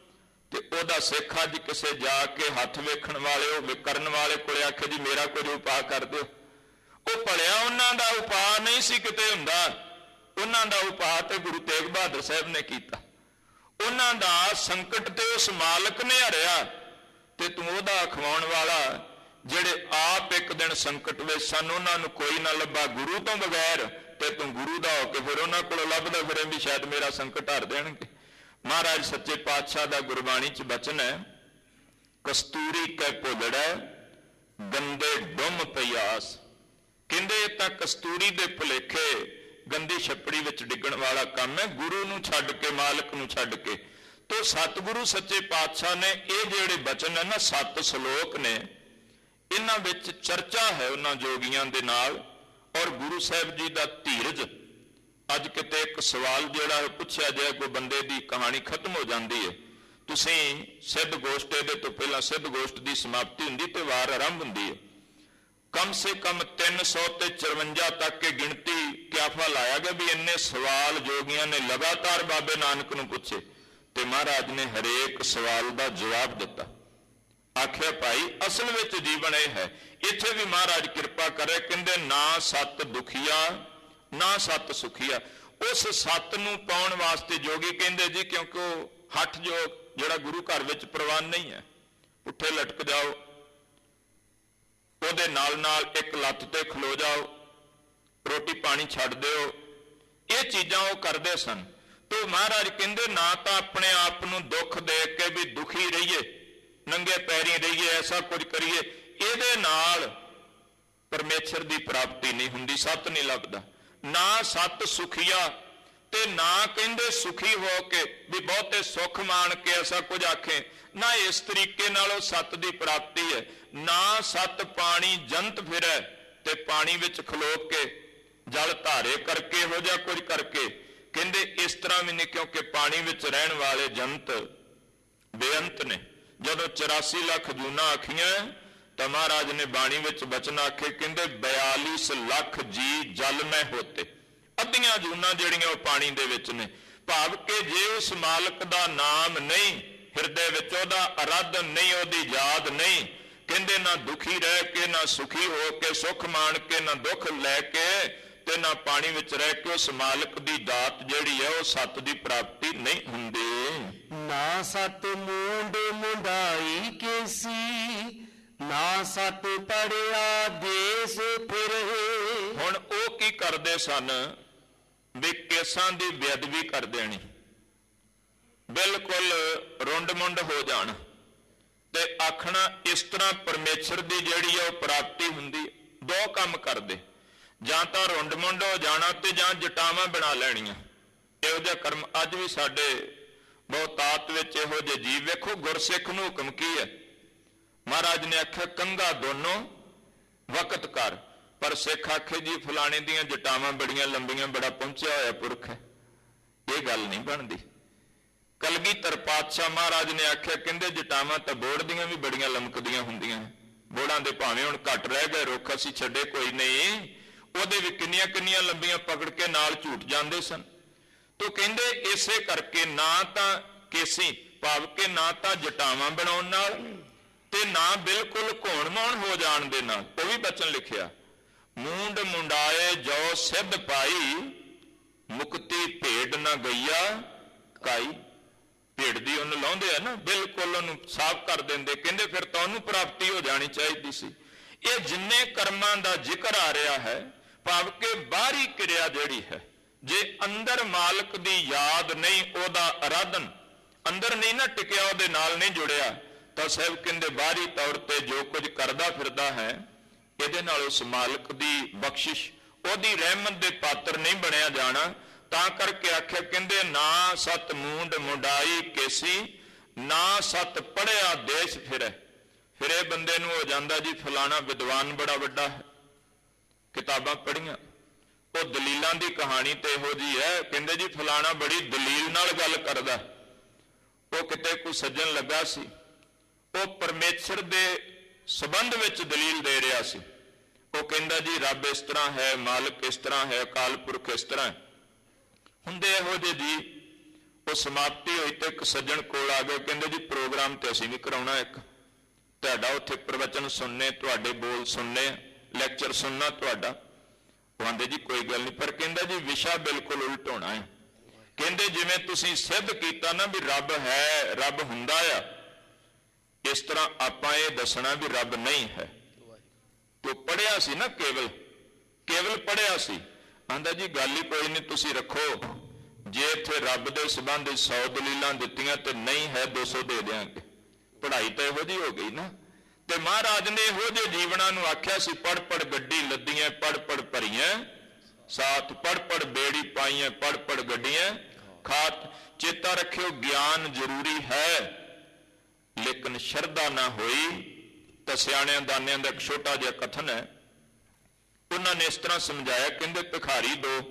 ਤੇ ਉਹਦਾ ਸਿੱਖ ਅੱਜ ਕਿਸੇ ਜਾ ਕੇ ਹੱਥ ਵੇਖਣ ਵਾਲੇ ਉਹ ਕਰਨ ਵਾਲੇ ਕੋਲੇ ਆਖੇ ਜੀ ਮੇਰਾ ਕੁਝ ਉਪਾਅ ਕਰ ਦਿਓ, ਉਹ ਭਲਿਆ ਉਹਨਾਂ ਦਾ ਉਪਾਅ ਨਹੀਂ ਸੀ ਕਿਤੇ ਹੁੰਦਾ। ਉਹਨਾਂ ਦਾ ਉਪਾਅ ਤੇ ਗੁਰੂ ਤੇਗ ਬਹਾਦਰ ਸਾਹਿਬ ਨੇ ਕੀਤਾ। ਉਹਨਾਂ ਦਾ ਸੰਕਟ ਤੇ ਉਸ ਮਾਲਕ ਨੇ ਹਰਿਆ, ਤੇ ਤੂੰ ਉਹਦਾ ਖਵਾਉਣ ਵਾਲਾ। ਜਿਹੜੇ ਆਪ ਇੱਕ ਦਿਨ ਸੰਕਟ ਵਿੱਚ ਸਨ, ਉਹਨਾਂ ਨੂੰ ਕੋਈ ਨਾ ਲੱਭਾ ਗੁਰੂ ਤੋਂ ਬਗੈਰ, ਤੇ ਤੂੰ ਗੁਰੂ ਦਾ ਹੋ ਕੇ ਫਿਰ ਉਹਨਾਂ ਕੋਲੋਂ ਲੱਭਦਾ ਫਿਰੇ ਵੀ ਸ਼ਾਇਦ ਮੇਰਾ ਸੰਕਟ ਹਰ ਦੇਣਗੇ। ਮਹਾਰਾਜ ਸੱਚੇ ਪਾਤਸ਼ਾਹ ਦਾ ਗੁਰਬਾਣੀ 'ਚ ਬਚਨ ਹੈ, ਕਸਤੂਰੀ ਕੈ ਭੁੱਲੜੈ ਗੰਦੇ ਡੁੰਮ ਪਿਆਸ। ਕਹਿੰਦੇ ਤਾਂ ਕਸਤੂਰੀ ਦੇ ਭੁਲੇਖੇ ਗੰਦੀ ਛੱਪੜੀ ਵਿੱਚ ਡਿੱਗਣ ਵਾਲਾ ਕੰਮ ਹੈ, ਗੁਰੂ ਨੂੰ ਛੱਡ ਕੇ, ਮਾਲਕ ਨੂੰ ਛੱਡ ਕੇ। ਤੋ ਸਤਿਗੁਰੂ ਸੱਚੇ ਪਾਤਸ਼ਾਹ ਨੇ ਇਹ ਜਿਹੜੇ ਬਚਨ ਹੈ ਨਾ, 7 ਸ਼ਲੋਕ ਨੇ, ਇਹਨਾਂ ਵਿੱਚ ਚਰਚਾ ਹੈ ਉਹਨਾਂ ਜੋਗੀਆਂ ਦੇ ਨਾਲ ਔਰ ਗੁਰੂ ਸਾਹਿਬ ਜੀ ਦਾ ਧੀਰਜ। ਅੱਜ ਕਿਤੇ ਇੱਕ ਸਵਾਲ ਜਿਹੜਾ ਪੁੱਛਿਆ ਜਾਏ, ਕੋਈ ਬੰਦੇ ਦੀ ਕਹਾਣੀ ਖਤਮ ਹੋ ਜਾਂਦੀ ਹੈ, ਤੁਸੀਂ ਸਿੱਧ ਗੋਸ਼ਟ ਦੇ ਤੋਂ ਪਹਿਲਾਂ ਸਿੱਧ ਗੋਸ਼ਟ ਦੀ ਸਮਾਪਤੀ ਹੁੰਦੀ ਤੇ ਵਾਰ ਆਰੰਭ ਹੁੰਦੀ ਹੈ, ਕਮ ਸੇ ਕਮ 354 ਤੱਕ ਕੇ ਗਿਣਤੀ ਕਿਆਫਾ ਲਾਇਆ ਗਿਆ ਵੀ ਇੰਨੇ ਸਵਾਲ ਜੋਗੀਆਂ ਨੇ ਲਗਾਤਾਰ ਬਾਬੇ ਨਾਨਕ ਨੂੰ ਪੁੱਛੇ, ਤੇ ਮਹਾਰਾਜ ਨੇ ਹਰੇਕ ਸਵਾਲ ਦਾ ਜਵਾਬ ਦਿੱਤਾ। ਆਖਿਆ ਭਾਈ ਅਸਲ ਵਿੱਚ ਜੀਵਨ ਇਹ ਹੈ। ਇੱਥੇ ਵੀ ਮਹਾਰਾਜ ਕਿਰਪਾ ਕਰੇ, ਕਹਿੰਦੇ ਨਾ ਸੱਤ ਦੁਖੀਆ ਨਾ ਸੱਤ ਸੁਖੀਆ। ਉਸ ਸੱਤ ਨੂੰ ਪਾਉਣ ਵਾਸਤੇ ਜੋਗੀ ਕਹਿੰਦੇ ਜੀ, ਕਿਉਂਕਿ ਉਹ ਹੱਠ ਜੋਗ ਜਿਹੜਾ ਗੁਰੂ ਘਰ ਵਿੱਚ ਪ੍ਰਵਾਨ ਨਹੀਂ ਹੈ। ਪੁੱਠੇ ਲਟਕ ਜਾਓ, ਉਹਦੇ ਨਾਲ ਨਾਲ ਇੱਕ ਲੱਤ ਤੇ ਖਲੋ ਜਾਓ, ਰੋਟੀ ਪਾਣੀ ਛੱਡ ਦਿਓ, ਇਹ ਚੀਜ਼ਾਂ ਉਹ ਕਰਦੇ ਸਨ। ਤੇ ਮਹਾਰਾਜ ਕਹਿੰਦੇ ਨਾ ਤਾਂ ਆਪਣੇ ਆਪ ਨੂੰ ਦੁੱਖ ਦੇ ਕੇ ਵੀ ਦੁਖੀ ਰਹੀਏ, ਨੰਗੇ ਪੈਰੀ ਰਹੀਏ, ਐਸਾ ਕੁਝ ਕਰੀਏ, ਇਹਦੇ ਨਾਲ ਪਰਮੇਸ਼ਰ ਦੀ ਪ੍ਰਾਪਤੀ ਨਹੀਂ ਹੁੰਦੀ, ਸੱਤ ਨਹੀਂ ਲੱਭਦਾ। ਨਾ ਸੱਤ ਸੁਖੀਆ, ਤੇ ਨਾ ਕਹਿੰਦੇ ਸੁਖੀ ਹੋ ਕੇ ਵੀ ਬਹੁਤੇ ਸੁੱਖ ਮਾਣ ਕੇ ਐਸਾ ਕੁਝ ਆਖੇ, ਨਾ ਇਸ ਤਰੀਕੇ ਨਾਲ ਉਹ ਸੱਤ ਦੀ ਪ੍ਰਾਪਤੀ ਹੈ। ਨਾ ਸੱਤ ਪਾਣੀ ਜੰਤ ਫਿਰੈ, ਤੇ ਪਾਣੀ ਵਿੱਚ ਖਲੋ ਕੇ ਜਲ ਧਾਰੇ ਕਰਕੇ ਹੋ ਜਾ ਕੁਝ ਕਰਕੇ, ਕਹਿੰਦੇ ਇਸ ਤਰ੍ਹਾਂ ਵੀ ਨਹੀਂ, ਕਿਉਂਕਿ ਪਾਣੀ ਵਿੱਚ ਰਹਿਣ ਵਾਲੇ ਜੰਤ ਬੇਅੰਤ ਨੇ। ਜਦੋਂ 84 ਲੱਖ ਜੂਨਾਂ ਆਖੀਆਂ ਤਾਂ ਮਹਾਰਾਜ ਨੇ ਬਾਣੀ ਵਿੱਚ ਬਚਨ ਆਖੇ, ਕਹਿੰਦੇ 42 ਲੱਖ ਜੀ ਜਲ ਮੈਂ ਹੋਤੇ। ਅੱਧੀਆਂ ਜੂਨਾਂ ਜਿਹੜੀਆਂ ਉਹ ਪਾਣੀ ਦੇ ਵਿੱਚ ਨੇ, ਭਾਵ ਕਿ ਜੇ ਉਸ ਮਾਲਕ ਦਾ ਨਾਮ ਨਹੀਂ ਹਿਰਦੇ ਵਿੱਚ, ਉਹਦਾ ਅਰਾਧਨ ਨਹੀਂ, ਉਹਦੀ ਯਾਦ ਨਹੀਂ, ਕਹਿੰਦੇ ਨਾ ਦੁਖੀ ਰਹਿ ਕੇ, ਨਾ ਸੁਖੀ ਹੋ ਕੇ, ਸੁੱਖ ਮਾਣ ਕੇ, ਨਾ ਦੁੱਖ ਲੈ ਕੇ, ਤੇ ਨਾ ਪਾਣੀ ਵਿੱਚ ਰਹਿ ਕੇ ਉਸ ਮਾਲਕ ਦੀ ਦਾਤ ਜਿਹੜੀ ਹੈ ਉਹ ਸੱਤ ਦੀ ਪ੍ਰਾਪਤੀ ਨਹੀਂ ਹੁੰਦੀ। ਨਾ ਸਤ ਮੂੰਡ ਮੁੰਡਾਈ ਕੇਸੀ, ਨਾ ਸਤ ਪੜਿਆ ਦੇਸ ਫਿਰੇ। ਹੁਣ ਉਹ ਕੀ ਕਰਦੇ ਸਨ ਵੀ ਕੇਸਾਂ ਦੀ ਬੇਅਦਬੀ ਕਰ ਦੇਣੀ, ਬਿਲਕੁਲ ਰੁੰਡ ਮੁੰਡ ਹੋ ਜਾਣ, ਤੇ ਆਖਣਾ ਇਸ ਤਰ੍ਹਾਂ ਪਰਮੇਸ਼ਰ ਦੀ ਜਿਹੜੀ ਹੈ ਉਹ ਪ੍ਰਾਪਤੀ ਹੁੰਦੀ। ਦੋ ਕੰਮ ਕਰਦੇ, ਜਾਂ ਤਾਂ ਰੁੰਡ ਮੁੰਡ ਹੋ ਜਾਣਾ ਤੇ ਜਾਂ ਜਟਾਵਾਂ ਬਣਾ ਲੈਣੀਆਂ। ਇਹੋ ਜਿਹਾ ਕਰਮ ਅੱਜ ਵੀ ਸਾਡੇ ਬਹੁਤਾਤ ਵਿੱਚ ਇਹੋ ਜਿਹੇ ਜੀਵ। ਵੇਖੋ ਗੁਰਸਿੱਖ ਨੂੰ ਹੁਕਮ ਕੀ ਹੈ, ਮਹਾਰਾਜ ਨੇ ਆਖਿਆ ਕੰਘਾ ਦੋਨੋਂ ਵਕਤ ਕਰ, ਪਰ ਸਿੱਖ ਆਖੇ ਜੀ ਫਲਾਣੇ ਦੀਆਂ ਜਟਾਵਾਂ ਬੜੀਆਂ ਲੰਬੀਆਂ, ਬੜਾ ਪਹੁੰਚਿਆ ਹੋਇਆ ਪੁਰਖ ਹੈ। ਇਹ ਗੱਲ ਨਹੀਂ ਬਣਦੀ। ਕਲਗੀਧਰ ਪਾਤਸ਼ਾਹ ਮਹਾਰਾਜ ਨੇ ਆਖਿਆ, ਕਹਿੰਦੇ ਜਟਾਵਾਂ ਤਾਂ ਬੋੜ ਦੀਆਂ ਵੀ ਬੜੀਆਂ ਲਮਕਦੀਆਂ ਹੁੰਦੀਆਂ, ਬੋੜਾਂ ਦੇ ਭਾਵੇਂ ਹੁਣ ਘੱਟ ਰਹਿ ਗਏ ਰੁੱਖ, ਅਸੀਂ ਛੱਡੇ ਕੋਈ ਨਹੀਂ, ਉਹਦੇ ਵੀ ਕਿੰਨੀਆਂ ਕਿੰਨੀਆਂ ਲੰਬੀਆਂ ਪਕੜ ਕੇ ਨਾਲ ਝੂਟ ਜਾਂਦੇ ਸਨ। ਤੋ ਕਹਿੰਦੇ ਇਸੇ ਕਰਕੇ ਨਾ ਤਾਂ ਕੇਸੀ, ਭਾਵ ਕਿ ਨਾ ਤਾਂ ਜਟਾਵਾਂ ਬਣਾਉਣ ਨਾਲ, ਤੇ ਨਾ ਬਿਲਕੁਲ ਘੋਣ ਮੌਣ ਹੋ ਜਾਣ ਦੇ ਨਾਲ। ਉਹ ਵੀ ਬਚਨ ਲਿਖਿਆ, ਮੂੰਡ ਮੁੰਡਾਏ ਜੋ ਸਿੱਧ ਪਾਈ, ਮੁਕਤੀ ਭੇਡ ਨਾ ਗਈਆ ਕਾਈ। ਭੇਡ ਦੀ ਉਹਨੂੰ ਲਾਉਂਦੇ ਆ ਨਾ, ਬਿਲਕੁਲ ਉਹਨੂੰ ਸਾਫ਼ ਕਰ ਦਿੰਦੇ, ਕਹਿੰਦੇ ਫਿਰ ਤਾਂ ਉਹਨੂੰ ਪ੍ਰਾਪਤੀ ਹੋ ਜਾਣੀ ਚਾਹੀਦੀ ਸੀ। ਇਹ ਜਿੰਨੇ ਕਰਮਾਂ ਦਾ ਜ਼ਿਕਰ ਆ ਰਿਹਾ ਹੈ, ਭਾਵ ਕਿ ਬਾਹਰੀ ਕਿਰਿਆ ਜਿਹੜੀ ਹੈ, ਜੇ ਅੰਦਰ ਮਾਲਕ ਦੀ ਯਾਦ ਨਹੀਂ, ਉਹਦਾ ਅਰਾਧਨ ਅੰਦਰ ਨਹੀਂ ਨਾ ਟਿਕਿਆ, ਉਹਦੇ ਨਾਲ ਨਹੀਂ ਜੁੜਿਆ, ਤਾਂ ਸਾਹਿਬ ਕਹਿੰਦੇ ਬਾਹਰੀ ਤੌਰ ਤੇ ਜੋ ਕੁਝ ਕਰਦਾ ਫਿਰਦਾ ਹੈ, ਇਹਦੇ ਨਾਲ ਉਸ ਮਾਲਕ ਦੀ ਬਖਸ਼ਿਸ਼, ਉਹਦੀ ਰਹਿਮਤ ਦੇ ਪਾਤਰ ਨਹੀਂ ਬਣਿਆ ਜਾਣਾ। ਤਾਂ ਕਰਕੇ ਆਖਿਆ, ਕਹਿੰਦੇ ਨਾ ਸਤ ਮੂੰਡ ਮੁੰਡਾਈ ਕੇਸੀ, ਨਾ ਸਤ ਪੜਿਆ ਦੇਸ਼ ਫਿਰੈ। ਫਿਰ ਇਹ ਬੰਦੇ ਨੂੰ ਹੋ ਜਾਂਦਾ ਜੀ ਫਲਾਣਾ ਵਿਦਵਾਨ ਬੜਾ ਵੱਡਾ ਹੈ, ਕਿਤਾਬਾਂ ਪੜ੍ਹੀਆਂ, ਉਹ ਦਲੀਲਾਂ ਦੀ ਕਹਾਣੀ ਤੇ ਇਹੋ ਜੀ ਹੈ, ਕਹਿੰਦੇ ਜੀ ਫਲਾਣਾ ਬੜੀ ਦਲੀਲ ਨਾਲ ਗੱਲ ਕਰਦਾ। ਉਹ ਕਿਤੇ ਕੋਈ ਸੱਜਣ ਲੱਗਾ ਸੀ, ਉਹ ਪਰਮੇਸ਼ਰ ਦੇ ਸੰਬੰਧ ਵਿੱਚ ਦਲੀਲ ਦੇ ਰਿਹਾ ਸੀ। ਉਹ ਕਹਿੰਦਾ ਜੀ ਰੱਬ ਇਸ ਤਰ੍ਹਾਂ ਹੈ, ਮਾਲਕ ਇਸ ਤਰ੍ਹਾਂ ਹੈ, ਅਕਾਲ ਪੁਰਖ ਇਸ ਤਰ੍ਹਾਂ ਹੈ। ਹੁੰਦੇ ਇਹੋ ਜਿਹੇ ਜੀ, ਉਹ ਸਮਾਪਤੀ ਹੋਈ ਤੇ ਇੱਕ ਸੱਜਣ ਕੋਲ ਆ ਗਏ, ਕਹਿੰਦੇ ਜੀ ਪ੍ਰੋਗਰਾਮ ਤੇ ਅਸੀਂ ਵੀ ਕਰਾਉਣਾ, ਇੱਕ ਤੁਹਾਡਾ ਉੱਥੇ ਪ੍ਰਵਚਨ ਸੁਣਨੇ, ਤੁਹਾਡੇ ਬੋਲ ਸੁਣਨੇ, ਲੈਕਚਰ ਸੁਣਨਾ ਤੁਹਾਡਾ। ਉਹ ਆਂਦੇ ਜੀ ਕੋਈ ਗੱਲ ਨਹੀਂ, ਪਰ ਕਹਿੰਦਾ ਜੀ ਵਿਸ਼ਾ ਬਿਲਕੁਲ ਉਲਟ ਹੋਣਾ ਹੈ। ਕਹਿੰਦੇ ਜਿਵੇਂ ਤੁਸੀਂ ਸਿੱਧ ਕੀਤਾ ਨਾ ਵੀ ਰੱਬ ਹੈ, ਰੱਬ ਹੁੰਦਾ ਆ, ਇਸ ਤਰ੍ਹਾਂ ਆਪਾਂ ਇਹ ਦੱਸਣਾ ਵੀ ਰੱਬ ਨਹੀਂ ਹੈ। ਤੋ ਪੜ੍ਹਿਆ ਸੀ ਨਾ, ਕੇਵਲ ਪੜ੍ਹਿਆ ਸੀ। ਆਂਦਾ ਜੀ ਗੱਲ ਹੀ ਕੋਈ ਨਹੀਂ, ਤੁਸੀਂ ਰੱਖੋ, ਜੇ ਇੱਥੇ ਰੱਬ ਦੇ ਸੰਬੰਧ 100 ਦਲੀਲਾਂ ਦਿੱਤੀਆਂ ਤੇ ਨਹੀਂ ਹੈ 200 ਦੇ ਦਿਆਂਗੇ। ਪੜ੍ਹਾਈ ਤਾਂ ਇਹੋ ਜਿਹੀ ਹੋ ਗਈ ਨਾ। ਤੇ ਮਹਾਰਾਜ ਨੇ ਇਹੋ ਜਿਹੇ ਜੀਵਨਾਂ ਨੂੰ ਆਖਿਆ ਸੀ, ਪੜ੍ਹ ਪੜ੍ਹ ਗੱਡੀ ਲੱਦੀਆਂ, ਪੜ੍ਹ ਪੜ੍ਹ ਭਰੀਆਂ ਸਾਥ, ਪੜ੍ਹ ਪੜ੍ਹ ਬੇੜੀ ਪਾਈਆਂ, ਪੜ੍ਹ ਪੜ੍ਹ ਗੱਡੀਆਂ ਖਾਤ। ਚੇਤਾ ਰੱਖਿਓ ਗਿਆਨ ਜ਼ਰੂਰੀ ਹੈ, ਲੇਕਿਨ ਸ਼ਰਧਾ ਨਾ ਹੋਈ ਤਾਂ ਸਿਆਣਿਆਂ ਦਾਨਿਆਂ ਦਾ ਇੱਕ ਛੋਟਾ ਜਿਹਾ ਕਥਨ ਹੈ, ਉਹਨਾਂ ਨੇ ਇਸ ਤਰ੍ਹਾਂ ਸਮਝਾਇਆ। ਕਹਿੰਦੇ ਭਿਖਾਰੀ ਦੋ